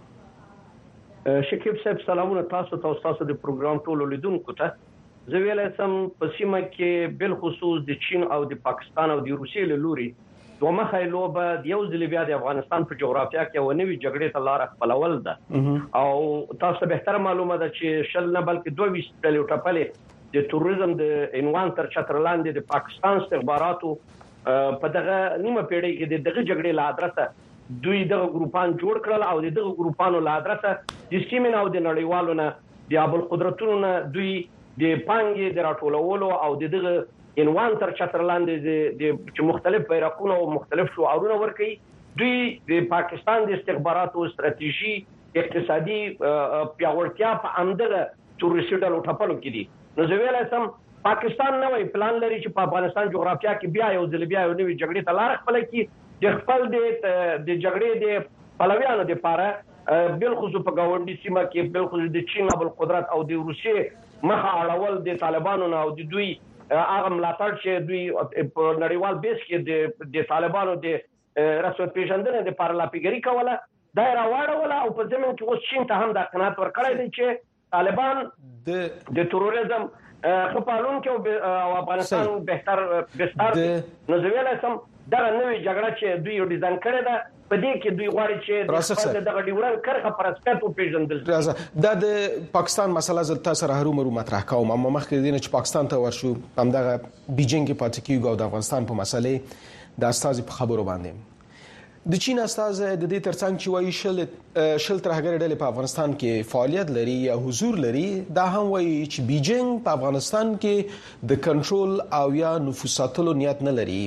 شکیب صاحب سلامونه تاسو ته او تاسو د پروګرام ټولو لیدونکو ته. زه ویلای سم په سیمه کې بل خصوص د چین او د پاکستان او د روسیې له لوري دوه مخه لوبه د یو ځل بیا د افغانستان په جغرافیه کې و نوې جګړې ته لار خپلول ده او تاسو به تر معلومه ده چې شل نه بلکې دوه ویشت ډلې ټپلې د تروریزم د عنوان تر چتر لاندې د پاکستان استخباراتو په دغه نیمه پیړۍ کې د دغه جګړې له ادرسه دوی دغه ګروپان جوړ کړل او دغه ګروپانو له ادرسه د سیمې او د نړیوالو نه د ابل قدرتونو نه دوی د پانګې د راټولولو او دغه عنوان تر چتر لاندې د مختلف بیرقونه او مختلف شعارونه ورکړي. دوی د پاکستان د استخباراتو ستراتیژي اقتصادي پیاوړتیا په امدغه تورسټ ډلو ټپلو کې دي. نو زه ویلای سم پاکستان نوې پلان لري چې په افغانستان جغرافیه کې بیا یو ځل بیا یو نوې جګړې ته لار خپل کړي د خپل د جګړې د پلویانو لپاره بالخصوص په گاونډي سیمه کې بالخصوص د چین ابل قدرت او د روسیې مخه اړول د طالبانو او د دوی هغه ملاتړ چې دوی په نړیوال بیس کې د طالبانو د رسمي پیژندنې د پارلاپیګری کوله دا راوړوله او په زمين کې اوس چین ته هم د قناعت ورکړی دی چې طالبان د د تروریزم خپلون کې او افغانستان بهتر بهتر نظریه سم دا نوې جګړه چې دوی ډیزاین کړې ده په دې کې دوی غواړي چې د دغه ډیورن کرخه پرسپټ او پیژندل راځه دا د پاکستان مسله زلتا سره هرو مرو مطرح کوم اما مخکې دینه چې پاکستان ته ورشو هم دغه بیجینګ کې پاتې کیږي او د افغانستان په مسلې د استاذ په خبرو باندې د چین استاذ د دې ترڅنګ چې وایي شل شل ترهګر ډلې په افغانستان کې فعالیت لري یا حضور لري دا هم وایي چې بیجینګ په افغانستان کې د کنټرول او یا نفوذ ساتلو نیت نه لري.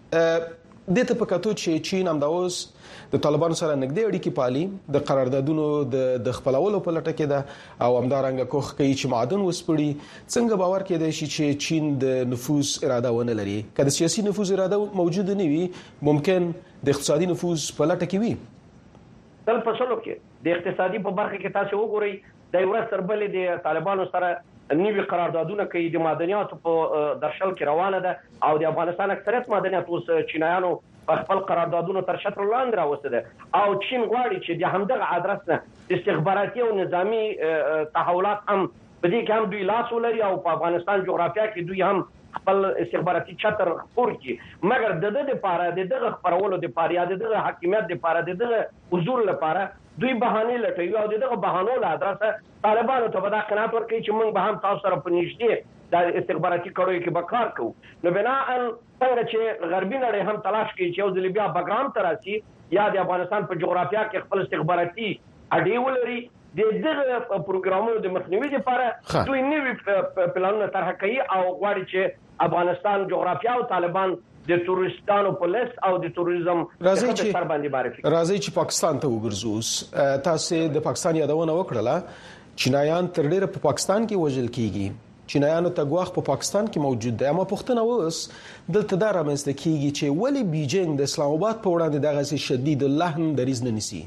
د ته پکاتو چې چین هم دا اوس د طالبانو سره نږدې اړیکې پالي د قراردادونو د خپلولو په لټه کې ده او همدارنګه کوخ کوي چې معدن وسپړي. څنګه باور کېدای شي چې چین د نفوذ اراده ونه لري؟ که د سیاسي نفوذ اراده موجود نه وي ممکن د اقتصادي نفوذ په لټه کې وي. تل په شلو کې د اقتصادي په برخه کې تاسو وګورئ د ورځ تر بلې د طالبانو سره نیوی قراردادونه کوي د معدنیاتو په درشل کې روانه ده او د افغانستان اکثریت معدنیات اوس چینایانو په خپل قراردادونو تر شتر لاندې راوسته ده او چین غواړي چې د همدغه ادرس نه استخباراتي او نظامی تحولات هم په دې کې هم دوی لاس ولري او په افغانستان جغرافیه کې دوی هم خپل استخباراتي چتر خور کی مګر د دې لپاره د دغه خبرولو د لپاره د دغه حکومت د لپاره د دغه حضور لپاره دوی بهانه لټوي او دغه بهانو له ادرسه طالبانو ته به قناعت ورکړي چې موږ به هم تاسو سره په نږدې د استخباراتي کړوي کې به کار کوو. نو بناء څنګه چې غربي نړۍ هم تلاش کوي چې یو ځل بیا بګرام تراسي یا د افغانستان په جغرافیه کې خپل استخباراتي اډې ولري د دغه پروګرامونو د مخنیوي لپاره دوی نوې پلانونه طرح کوي او غواړي چې افغانستان جغرافیه او طالبان د تورستانو په لیست او د توریزم د خطر باندې معرفي راځي چې پاکستان ته وګرځو. تاسو د پاکستان یادونه وکړه چینایان تر ډیره په پاکستان کې وژل کیږي. چینایانو ته غواخ په پاکستان کې موجود دی اما پښتنه اوس دلته دا رامنځته کیږي چې ولی بیجینګ د اسلام آباد په وړاندې دغه شدید اللحن دریځ نه نیسي.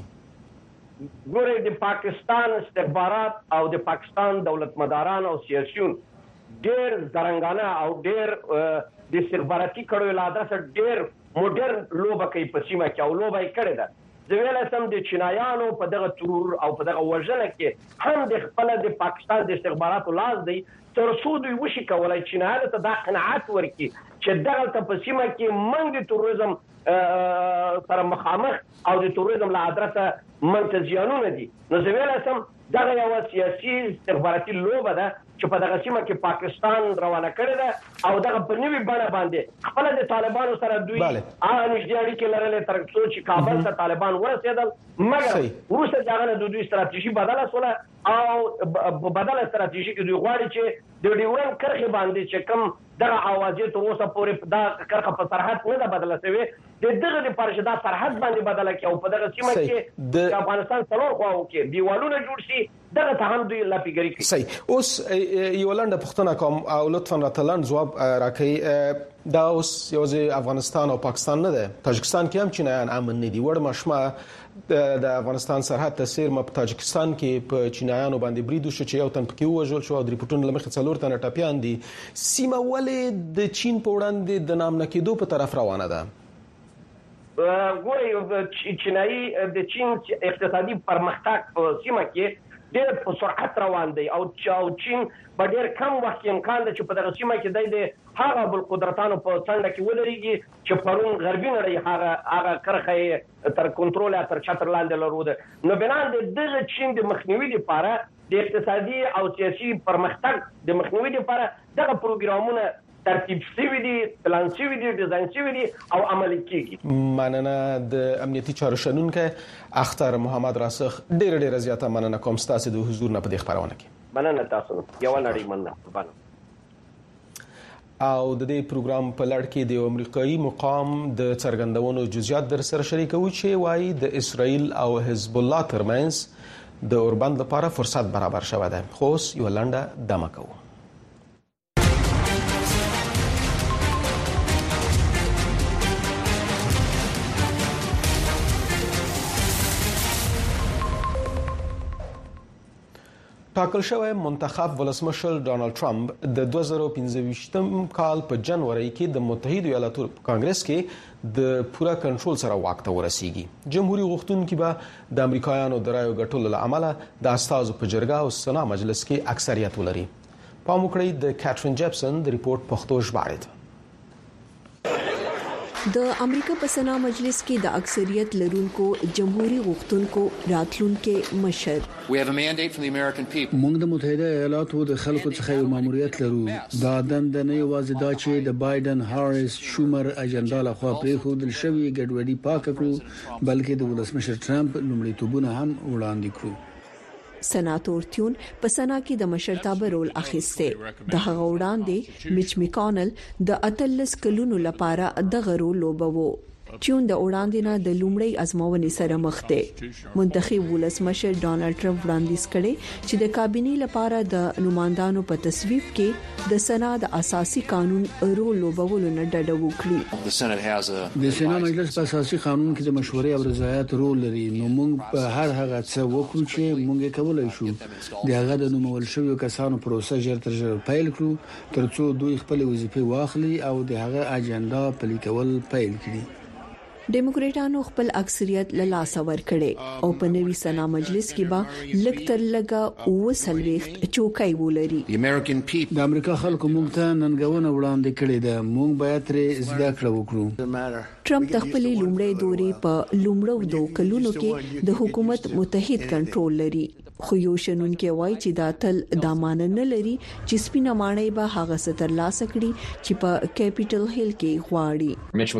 ګوره د پاکستان استخبارات او د پاکستان دولتمداران او سیاسيون ډېر زرنګانه او ډېر د استخباراتي کړو له ادرسه ډېر موډرن لوبه کوي په سیمه کې او لوبه یې کړې ده. زه ویلای سم د چینایانو په دغه ترور او په دغه وژنه کې هم د خپل د پاکستان د استخباراتو لاس دی تر څو دوی وشي کولای چینایانو ته دا قناعت ورکړي چې دغه ته په سیمه کې موږ د تروریزم سره مخامخ او د تروریزم له ادرسه منتزیانونه دي. نو زه ویلای سم دغه یو سیاسي استخباراتي لوبه ده چې په دغه سیمه کې پاکستان روانه کړی ده او دغه په نوي بڼه باندې خپل د طالبانو سره دوی هغه نږدې اړیکې لرلې تر څو چې کابل ته طالبان ورسېدل مګر وروسته دغه د دوی ستراتیژي بدله شوه او بدله ستراتیژي کې دوی غواړي چې د ډیورن کرښې باندې چې کوم دغه اوازې تر اوسه پورې دا کرښه په سرحد نه ده بدله شوې د دغه د پرشه دا سرحد باندې بدله کې او په دغه سیمه کې د افغانستان څلور خواو کې دیوالونه جوړ شي دغه ته هم دوی لاپیګری کوي. صحیح. اوس یو لنډه پوښتنه کوم او لطفا راته لنډ ځواب راکړئ. دا اوس یوازې افغانستان او پاکستان نه ده، تاجکستان کې هم چینایان امن نه دي. وړ مشمه د افغانستان سرحد ته سیر په تاجکستان کې په چینایانو باندې برید وشو چې یو تن پکې وژل شو او د ریپورتونو لمخې څلور تنه ټپیان دي. سیمه ولې د چین په وړاندې د نام نه کېدو په طرف روانه ده؟ ګورئ چینایي د چین اقتصادي پرمختګ په سیمه کې ډېر په سرعت روان دی او چین په ډېر کم وخت کې امکان ده چې په دغه سیمه کې د هغه بلقدرتانو په څنډه کې ودرېږي چې پرون غربي نړۍ هغه هغه کرښه تر کنټرول تر چتر لاندې لرو ده. نو بنا د دغه چین د مخنیوي لپاره د اقتصادي او سیاسي پرمختګ د مخنیوي لپاره دغه پروګرامونه ترتیب شوی دي، پلان شوی دي، ډیزاین شوی دي او عملي کیږي. مننه. د امنیتي چارو شنونکو اختر محمد راسخ ډېر ډېر زیاته مننه کوم ستاسو د حضور نه په دې خبرونه کې. مننه تاسو یو نړۍ مننه قربان. او د دې پروګرام په لړ کې د امریکایي مقام د څرګندونو جزئیات در سره شریکو چې وايي د اسرائیل او حزب الله ترمنځ د اوربند لپاره فرصت برابر شوه ده. خو یو لنډه دمه کوو. ټاکل شوی منتخب ولسمشر ډانلډ ټرمپ د دوه زره پنځه کال په جنوري کې د متحده ایالاتو کانګرس کې د پوره کنټرول سره واک ته ورسیږي. جمهوریت غوښتونکي به د امریکایانو د رایو ګټلو له امله د استازو په جرګه او سنا مجلس کې اکثریت ولري. پام وکړئ د کاترین جیپسن د ریپورت پښتو ژباړه. د امریکا په سنا مجلس کې د اکثریت لرونکو جمهوریت غوښتونکو راتلونکو مشر موږ د متحده ایالاتو د خلکو څخه یو ماموریت لرو. دا دند نه یوازې دا چې د بایدن هاریس شومر اجنډا لخوا پریښودل شوی ګډوډي پاک کړو بلکې د ولسمشر ټرمپ لومړیتوبونه هم وړاندې کړو. سناتور تیون په سنا کې د مشرتابه رول اخیسته. د هغه وړاندې میچ میکانل د اتلس کلونو لپاره د غرو لوبوو. تیون د وړاندې نه د لومړی ازموونې سره مخ دی. منتخب ولسمشر ډانلډ ټرمپ وړاندیز کړي چې د کابینې لپاره د نمائندانو په تصویب کې د سنا د اساسي قانون رول لوبولو نه ډډه وکړي. د سنا مجلس په اساسي قانون کې د مشورې او رضایت رول لري. نو موږ په هر هغه څه وکړو چې موږ کولای شو د هغه د نومول شویو کسانو پروسه ژر تر ژره پیل کړو ترڅو دوی خپل وظیفه واخلي او د هغه اجنډا پلي کول پیل کړي. ډیموکراټانو خپل اکثریت له لاسه ورکړي او په نوي سنا مجلس کې به لکتر لګا وسلويخت چوکۍ ولري. د امریکا خلکو موږ ته ننګونه وړاندې کړې ده. موږ باید ترې زده کړه وکړو. ټرمپ د خپل لومړی دورې په لومړو دوه کلونو کې د حکومت متحد کنټرول لري. خو یو شنونکي وایي چې دا تل د مان نه لري چې سپینه مانای به هغه ستر لاس کړي چې په کیپټل هیل کې غواړي. میچ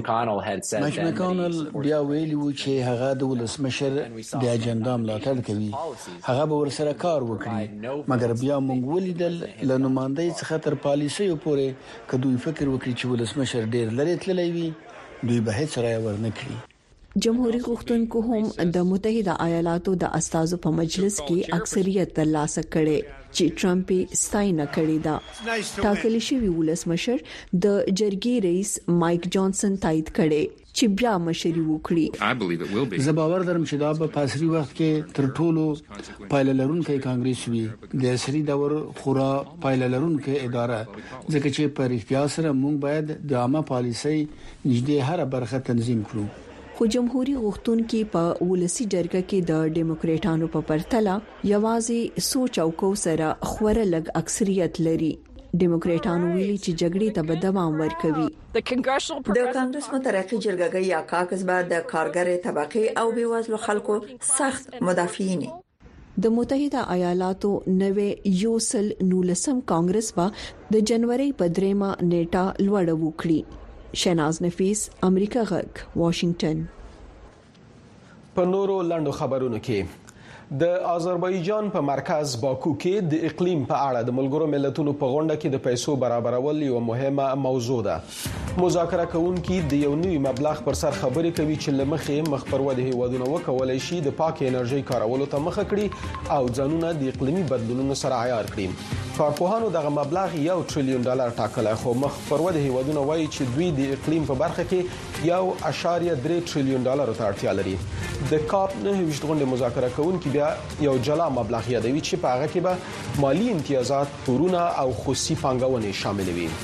مکانل بیا ویلي و چې هغه د ولسمشر د اجنډا ملاتړ کوي. هغه به ورسره کار وکړي. مګر بیا موږ ولیدل له نمائندای څخه تر پالیسي پورې کدوې فکر وکړي چې ولسمشر ډیر لري تللی وي دوی به هیڅ رای ورنه کړي. جمهوریت غوښتونکو هم د متحده ایالاتو د استازو په مجلس کې اکثریت ترلاسه کړي چې ټرمپ ستاینه کړې ده. ټاکل شوی ولسمشر د جرګې رئیس مایک جانسن تایید کړي چې بیا مشري وکړي. زه باور لرم چې دا په عصري وخت کې تر ټولو پایله لرونکي کانګرس وي. د عصري دور خورا پایله لرونکي اداره ځکه چې په اړتیا سره موږ باید د عامه پالیسۍ نږدې هر برخه تنظیم کړو. خو جمهوریت غوښتونکي په ولسی جرګه کې د ډیموکراټانو په پرتله یوازې سوچ او کو سره خوره لګ اکثریت لري. ډیموکراټانو ویلي چې جګړې ته به دوام ورکوي. د کانګرس مترقي جرګه یا کاکس بعد د کارګر طبقه او بیوزلو خلکو سخت مدافعین. د متحده ایالاتو نوې یوسل نولسم کانګرس با د جنوري په دریمه نیټه لوړ وکړي. شناز نفیس، امریکا غږ، واشنگټن. په نورو لاندو خبرونو کې د آذربایجان په مرکز باکو کې د اقلیم په اړه د ملګرو ملتونو په غونډه کې د پیسو برابرول یو مهمه موضوع ده. مذاکره کوونکي د یو نوي مبلغ پر سر خبرې کوي چې لمخې مخ پر وده هیوادونه وکولای شي د پاک انرژي کارولو ته مخه کړي او ځانونه د اقلیمي بدلونونو سره عیار کړي. کارپوهانو دغه مبلغ یو ټریلیون ډالر ټاکلی، خو مخ پر وده هیوادونه وایي چې دوی د اقلیم په برخه کې یو اشاریه درې ټریلیون ډالر ته اړتیا لري. د کاپ نه ویشت غونډې مذاکره کوونکي بیا یو جلا مبلغ یادوي چې په هغه کې به مالی امتیازات، پورونه او خصوصي پانګونې شامل وي.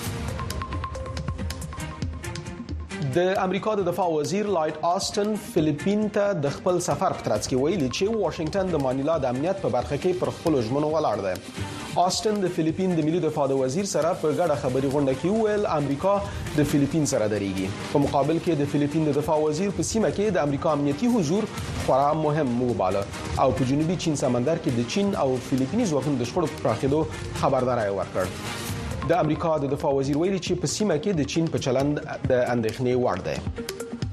د امریکا د دفاع وزیر لایټ آستن فلیپین ته د خپل سفر په ترڅ کې ویلي چې واشنگټن د مانیلا د امنیت په برخه کې پر خپل ژمنو ولاړ دی. آستن د فلیپین د ملي دفاع د وزیر سره په ګډه خبري غونډه کې ویل امریکا د فلیپین سره درېږي. په مقابل کې د فلیپین د دفاع وزیر په سیمه کې د امریکا امنیتي حضور خورا مهم وباله او په جنوبي چین سمندر کې د چین او فلیپیني ځواکونو د شخړو په پراخېدو خبرداري ورکړ. د امریکا د دفاع وزیر ویلي چې په سیمه کې د چین په چلند د اندېښنې وړ دی.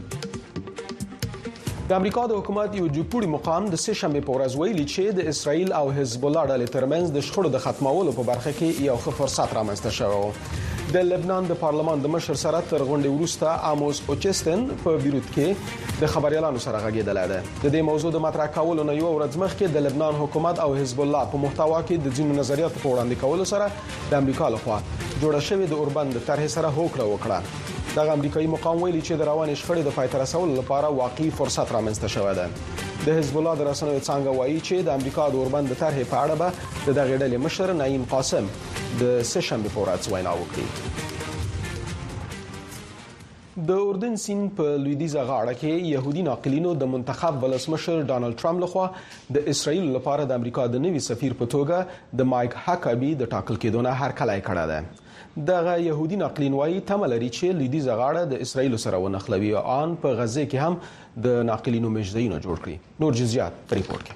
د امریکا د حکومت یو جوړپوړي مقام د سه شنبه په ورځ ویلي چې د اسرایل او حزب الله ډلې ترمنځ د شخړو د ختمولو په برخه کې یو ښه فرصت رامنځته شوی. د لبنان د پارلمان د مشر سره تر غونډې وروسته آموس اوچستن په بیروت کې د خبريالانو سره غږېدل دی. د دې موضوع د مطرح کولو نه یو ورځ مخکې د لبنان حکومت او حزب الله په محتوا کې د ځینو نظریاتو په وړاندې کولو سره د امریکا لخوا جوړه شوې د اوربند د طرح سره هوکړه وکړه. دغه امریکایي مقام ویلي چې د روانې شخړې د پای ته رسولو لپاره واقعي فرصت رامنځته شوی دی. د حزب الله د رسنیو څنګه وایي چې د امریکا د اوربند د طرح په اړه به د دغه ډلې مشر نعیم قاسم د سه شنبه په ورځ وینا وکړي. د اردن سیند په لویدیځه غاړه کې يهودي ناقلینو د منتخب ولسمشر ډانلډ ټرمپ لخوا د اسرایل لپاره د امریکا د نوي سفیر په توګه د مایک هاکابي د ټاکل کېدو نه هرکلی کړی دی. دغه يهودي ناقلین وايي تمه لري چې لویدیځه غاړه د اسرایل سره ونښلوي او ان په غزه کې هم د ناقلینو مجزیونه جوړ کړي. نور جزئیات په ریپورت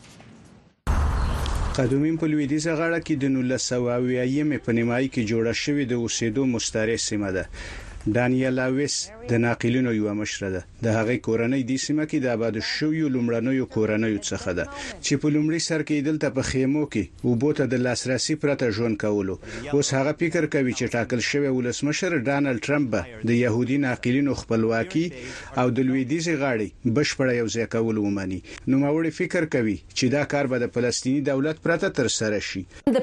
کې. قدومین په لویدیځه غاړه کې د نولس سوه اویایم په نیمایي کې جوړه شوې د اوسېدو مستریح سیمه ده. دانیلا ویس د ناقلینو یو مشره ده. د هغې کورنۍ د سیمه کې د آباد شویو لومړنیو کورنیو څخه ده چې په لومړي سر کې دلته په خیمو کې وبوته د لاسرسي پرته ژوند کولو. اوس هغه فکر کوي چې ټاکل شوی ولسمشر ډانلډ ټرمپ د يهودي ناقلینو خپلواکي او د لویدیځ غاړي بشپړ یو ځای کول ومني. نو موري فکر کوي چې دا کار به د فلسطینی دولت پرته تر سره شي.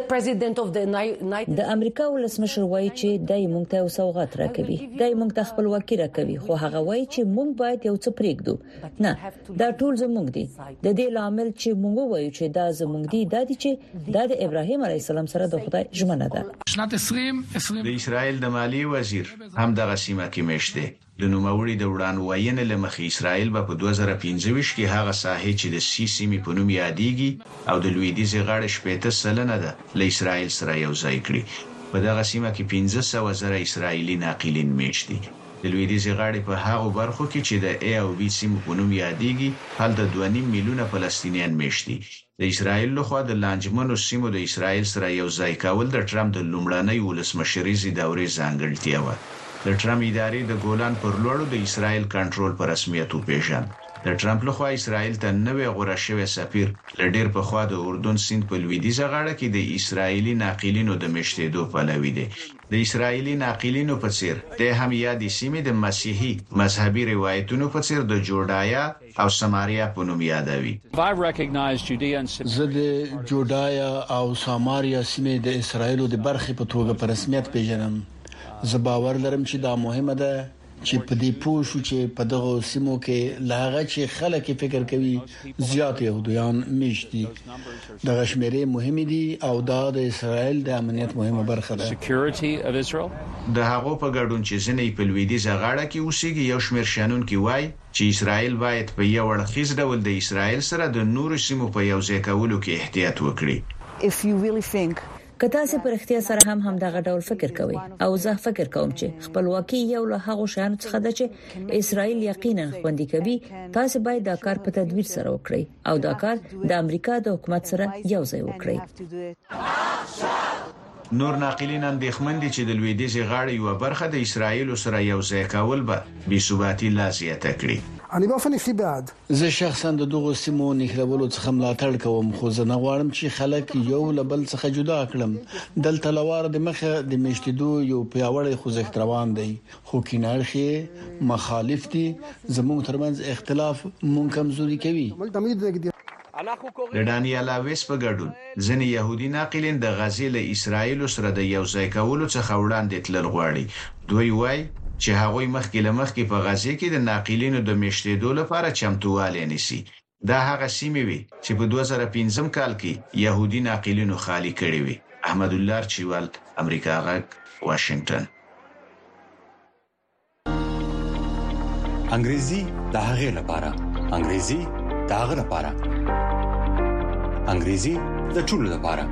د امریکا ولسمشر وایي چې دای مونږ ته سوغات راکوي، دای مونږ ته خپلواکي راکوي، خو هغه وایي چې مونږ باید یو څه پرېږدو. نه، دا ټول زموږ دي. د دې لامل چې مونږ وایو چې دا زموږ دي دا دي چې دا د ابراهیم علیه السلام سره د خدای ژمنه ده. د اسرائیل د مالی وزیر هم دغه سیمه کې مشته. د نوموړي د وړاندوینې لمخې اسرائیل به په دوه زره پنځه ویشت کې هغه ساحې چې د سی سیمې په نوم یادېږي او د لویدیځ غاړې شپږ سلنه ده له اسرائیل سره یو ځای کړي. په دغه سیمه کې پنځه سوه زره اسرائیلي ناقلین میشت دي. د لویدیځ غاړې په هغو برخو کې چې د ای او بي سیمو په نوم یادېږي هلته دوه نیم میلیونه فلسطینیان میشت دي. د اسرائیل لخوا د لانجمنو سیمو د اسرائیل سره یو ځای کول د ټرمپ د لومړنۍ ولسمشریزې دورې ځانګړتیا وه. د ټرمپ ادارې د ګولان پر لوړو د اسرائیل کنټرول په رسمیت وپیژند. د ټرمپ لخوا اسرائیل ته نوې غوړه شوی سفیر لډیر په خوا د اردن سیند په لویدیځه غاړه کې د اسرائیلي ناقلینو د مشتېدو پلوي دی. د اسرائیلي ناقلینو په څیر د هم یادې سیمې د مسیحي مذهبي روایتونو په څیر د جوډایا او سماریا په نوم یادوي. زه د جوډایا او سماریا سیمې د اسرائیلو د برخې په توګه په رسمیت پیژنم. زه باور لرم چې دا مهمه ده چې په دې پوه شو چې په دغه سیمو کې لاغه چې خلک فکر کوي زیات يهوديان میشت دي. دغه شمیرې مهمه دي او دا د اسرائیل د امنیت مهمه برخه ده. د هغو په ګډون چې ځنې په لویدیځه غاړه کې اوسېږي یو شمېر شنونکي وایي چې اسرائیل باید په یو اړخیز ډول د اسرائیل سره د نورو سیمو په یو ځای کولو کې احتیاط وکړي. کته سه پر اختیار سره هم هم دغه ډول فکر کوي او زه فکر کوم چې خپلواکي یو له هغه شیانو څخه ده چې اسرائیل یقینا خوندي کوي تاسو باید دا کار په تدبیر سره وکړئ او دا کار د امریکا د حکومت سره یو ځای وکړئ. نور ناقلین اندېښمن دي چې د لویدیځ غاړې یو برخه د اسرائیل سره یو ځای کول به بې ثباتي لا زیاته کړي. انا بفني بعد زه شخصا د دغه سیمو نخلولو څخه ملاتړ کوم خو زه نه غواړم چې خلک یو لبل څخه جدا کړم. دلته لوار د مخه د میشتدو یو پیاوړی خوځښت روان دی خو کینارخي مخالف دي زموږ ترمنځ اختلاف مونږ کمزوري کوي. د دانیالا ویس په ګډون ځینې يهودي ناقلین د غزې له اسرائیل سره د یو ځای کولو څخه وړاندې تلل غواړي. دوی وایي چې هغوی مخکې له مخکې په غزې کې د ناقلینو د میشتېدو لپاره چمتووالی نیسي. دا هغه سیمې وي چې په دوه زره پنځم کال کې يهودي ناقلینو خالي کړي وي. احمد الله چوال، امریکا غږ، واشنگټن. انګریزي د هغې لپاره، انګریزي د هغه لپاره، انګریزي د ټولو لپاره.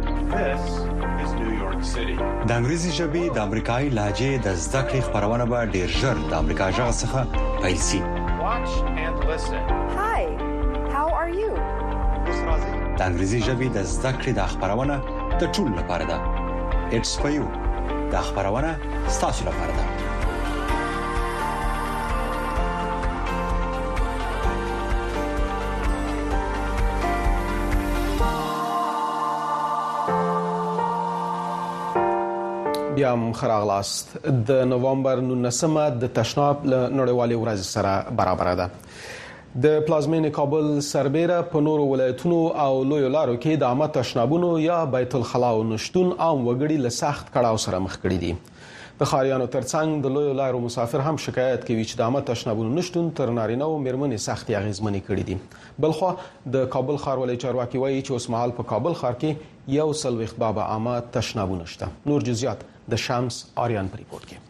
د انګریزي ژبې د امریکایي لهجې د زده کړې خبرونه به ډېر ژر د امریکا ژغ څخه پیل شي. Hi, how are you? د انګریزي ژبې د زده کړې د خبرونه د ټولو لپاره ده. It's for you. د خبرونه ستاسو لپاره ده. بیا هم خراغلاست. د نوامبر نولسمه د تشناب له نړیوالې ورځ سره برابر ده. د پلازمینې کابل سربېره په نورو ولایتونو او لویو لارو کې د عامه تشنابونو یا بیت الخلاو نشتون عام وګړي له سخت کړاو سره مخ کړي دي. د ښاریانو ترڅنګ د لویو لارو مسافر هم شکایت کوي چې د عامه تشنابونو نشتون تر نارینه او میرمنې سختې اغېزمنې کړي دي. بلخوا د کابل ښاروالۍ چارواکي وایي چې اوسمهال په کابل ښار کې یو څلوېښت بابه عامه تشنابونه شته. نور جزئیات د شمس آریان په ریپورت کې.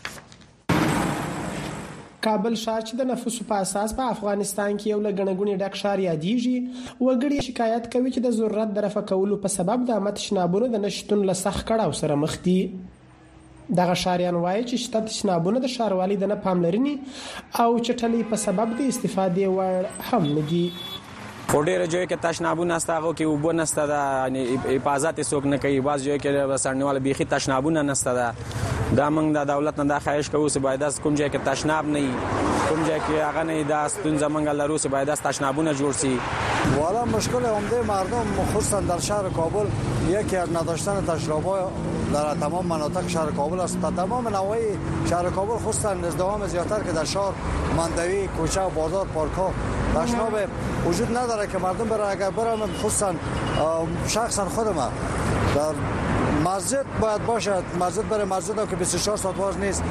کابل ښار چې د نفوسو په اساس په افغانستان کې یو لګڼګونی ډک ښار یادېږي وګړي شکایت کوي چې د ضرورت د رفع کولو په سبب د عامه تشنابونو د نشټون له سخت کړاو سره مخ دي. دغه ښاریان وایي چې شته تشنابونه د ښاروالۍ د نه پاملرنې او چټلۍ په سبب د استفادې وړ هم نه دي. خو ډېر جوړ کې تشنابونه نسته هغه کې وبو نسته دا یعنی حفاظت څوک نه کوي. باز جوړ کې سړنیواله بيخي تشنابونه نسته دا دا موږ د دولت نه د خواهش کوو چې باید کوم ځای کې تشناب نه کوم ځای کې هغه نه دا ستون زمونږ لرو چې باید تشنابونه جوړ شي. والا مشکل عمده مردم خصوصا در شهر کابل یکی از نداشتن تشناب‌ها در تمام مناطق شهر کابل است. در تمام نواحی شهر کابل خصوصا ازدحام زیادتر که در شهر مندوی کوچه و بازار پارک‌ها تشناب وجود نداره که مردم برای اگر برم خصوصا شخصا خودم در مسجد باید باشد مسجد برای مسجد که بیست و چهار ساعت باز نیست.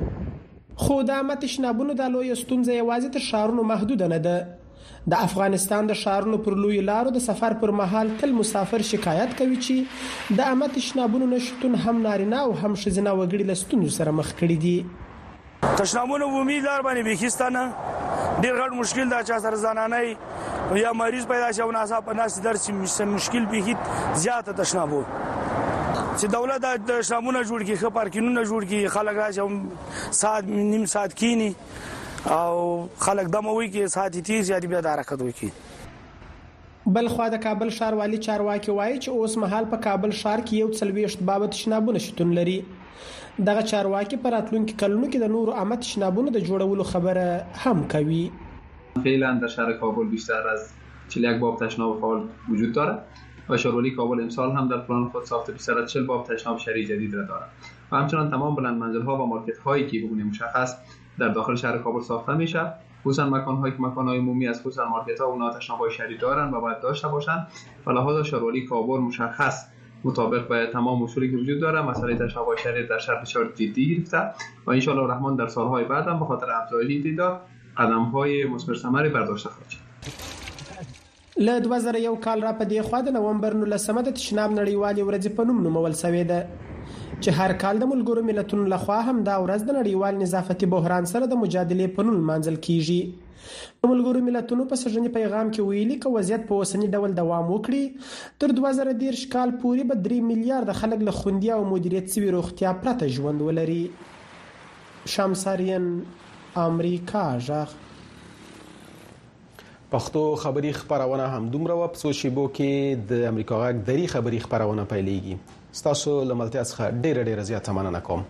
خو د عامه تشنابونو د لوی ستونزې یوازې تر ښارونو محدود نه ده. د افغانستان د ښارونو پر لوی لارو د سفر پر مهال تل مسافر شکایت کوي چې د عامه تشنابونو نشټون هم نارینه او هم ښځینه وګړي له ستونزو سره مخ کړي دي. تشنابونه عمومي لار باندې بېخیستانه ډېر غټ مشکل دا چې سره زنانه یا مریض پیدا شي او ناڅاپه ناس درسي مشکل بېخي زیاته تشنابو چې دولت د تشنابونه جوړ کړي ښه پارکینګونه جوړ کړي خلک راشي ساعت نیم ساعت کینی او خلک دموي کې ساعت تیز یا بیا حرکت وکړي. بل خو د کابل ښاروالۍ چارواکي وایي چې اوس مهال په کابل ښار کې یو څلوېښت بابه تشنابونه شتون لري. دغه چارواکي پر راتلونکي کلونو کې د نورو عامه تشنابونو د جوړولو خبره هم کوي. فعلا در شهر کابل بیشتر از چهل و یک باب تشناب فعال وجود دارد و شهرولی کابل امسال هم در پلان خود ساخت بیشتر از چهل باب تشناب شهری جدید را دارد و همچنان تمام بلند منزل‌ها و مارکت‌هایی که به گونه مشخص در داخل شهر کابل ساخته میشه خصوصا مکان‌هایی که مکان‌های عمومی از خصوصا مارکت‌ها و اونها تشناب‌های شهری دارن و باید داشته باشن و لحاظ شهرولی کابل مشخص مطابق با تمام اصولی که وجود داره مسئله تشناب‌های شهری در شهر بسیار جدی گرفته و ان شاءالله الرحمن در سال‌های بعد هم به خاطر افزایش تعداد قدم‌های مثمر ثمری برداشته خواهد شد. له دوه زره یو کال را پدې خو د نومبر نولسمه د تشناب نړیوالې ورځ په نوم نومول شوې ده چې هر کال د ملګرو ملتونو لخوا هم دا ورځ د نړیوال نظافتي بحران سره د مجادلې په نوم منځل کیږي. ملګرو ملتونو په سږني پیغام کې ویلي چې وضعیت په اوسنی ډول دوام وکړي تر دوه زره دېرش کال پورې به درې میلیارډ خلک له خوندي او مدیریت شوی روغتیا پرته ژوند ولري. شمسارین امریکا ژغ پښتو خبری خبرونه هم دومره په څو شیبو کې د امریکا غږ دری خبری خبرونه پیلېږي. ستاسو لملتیا څخه ډېر ډېر زیات مننه کوم.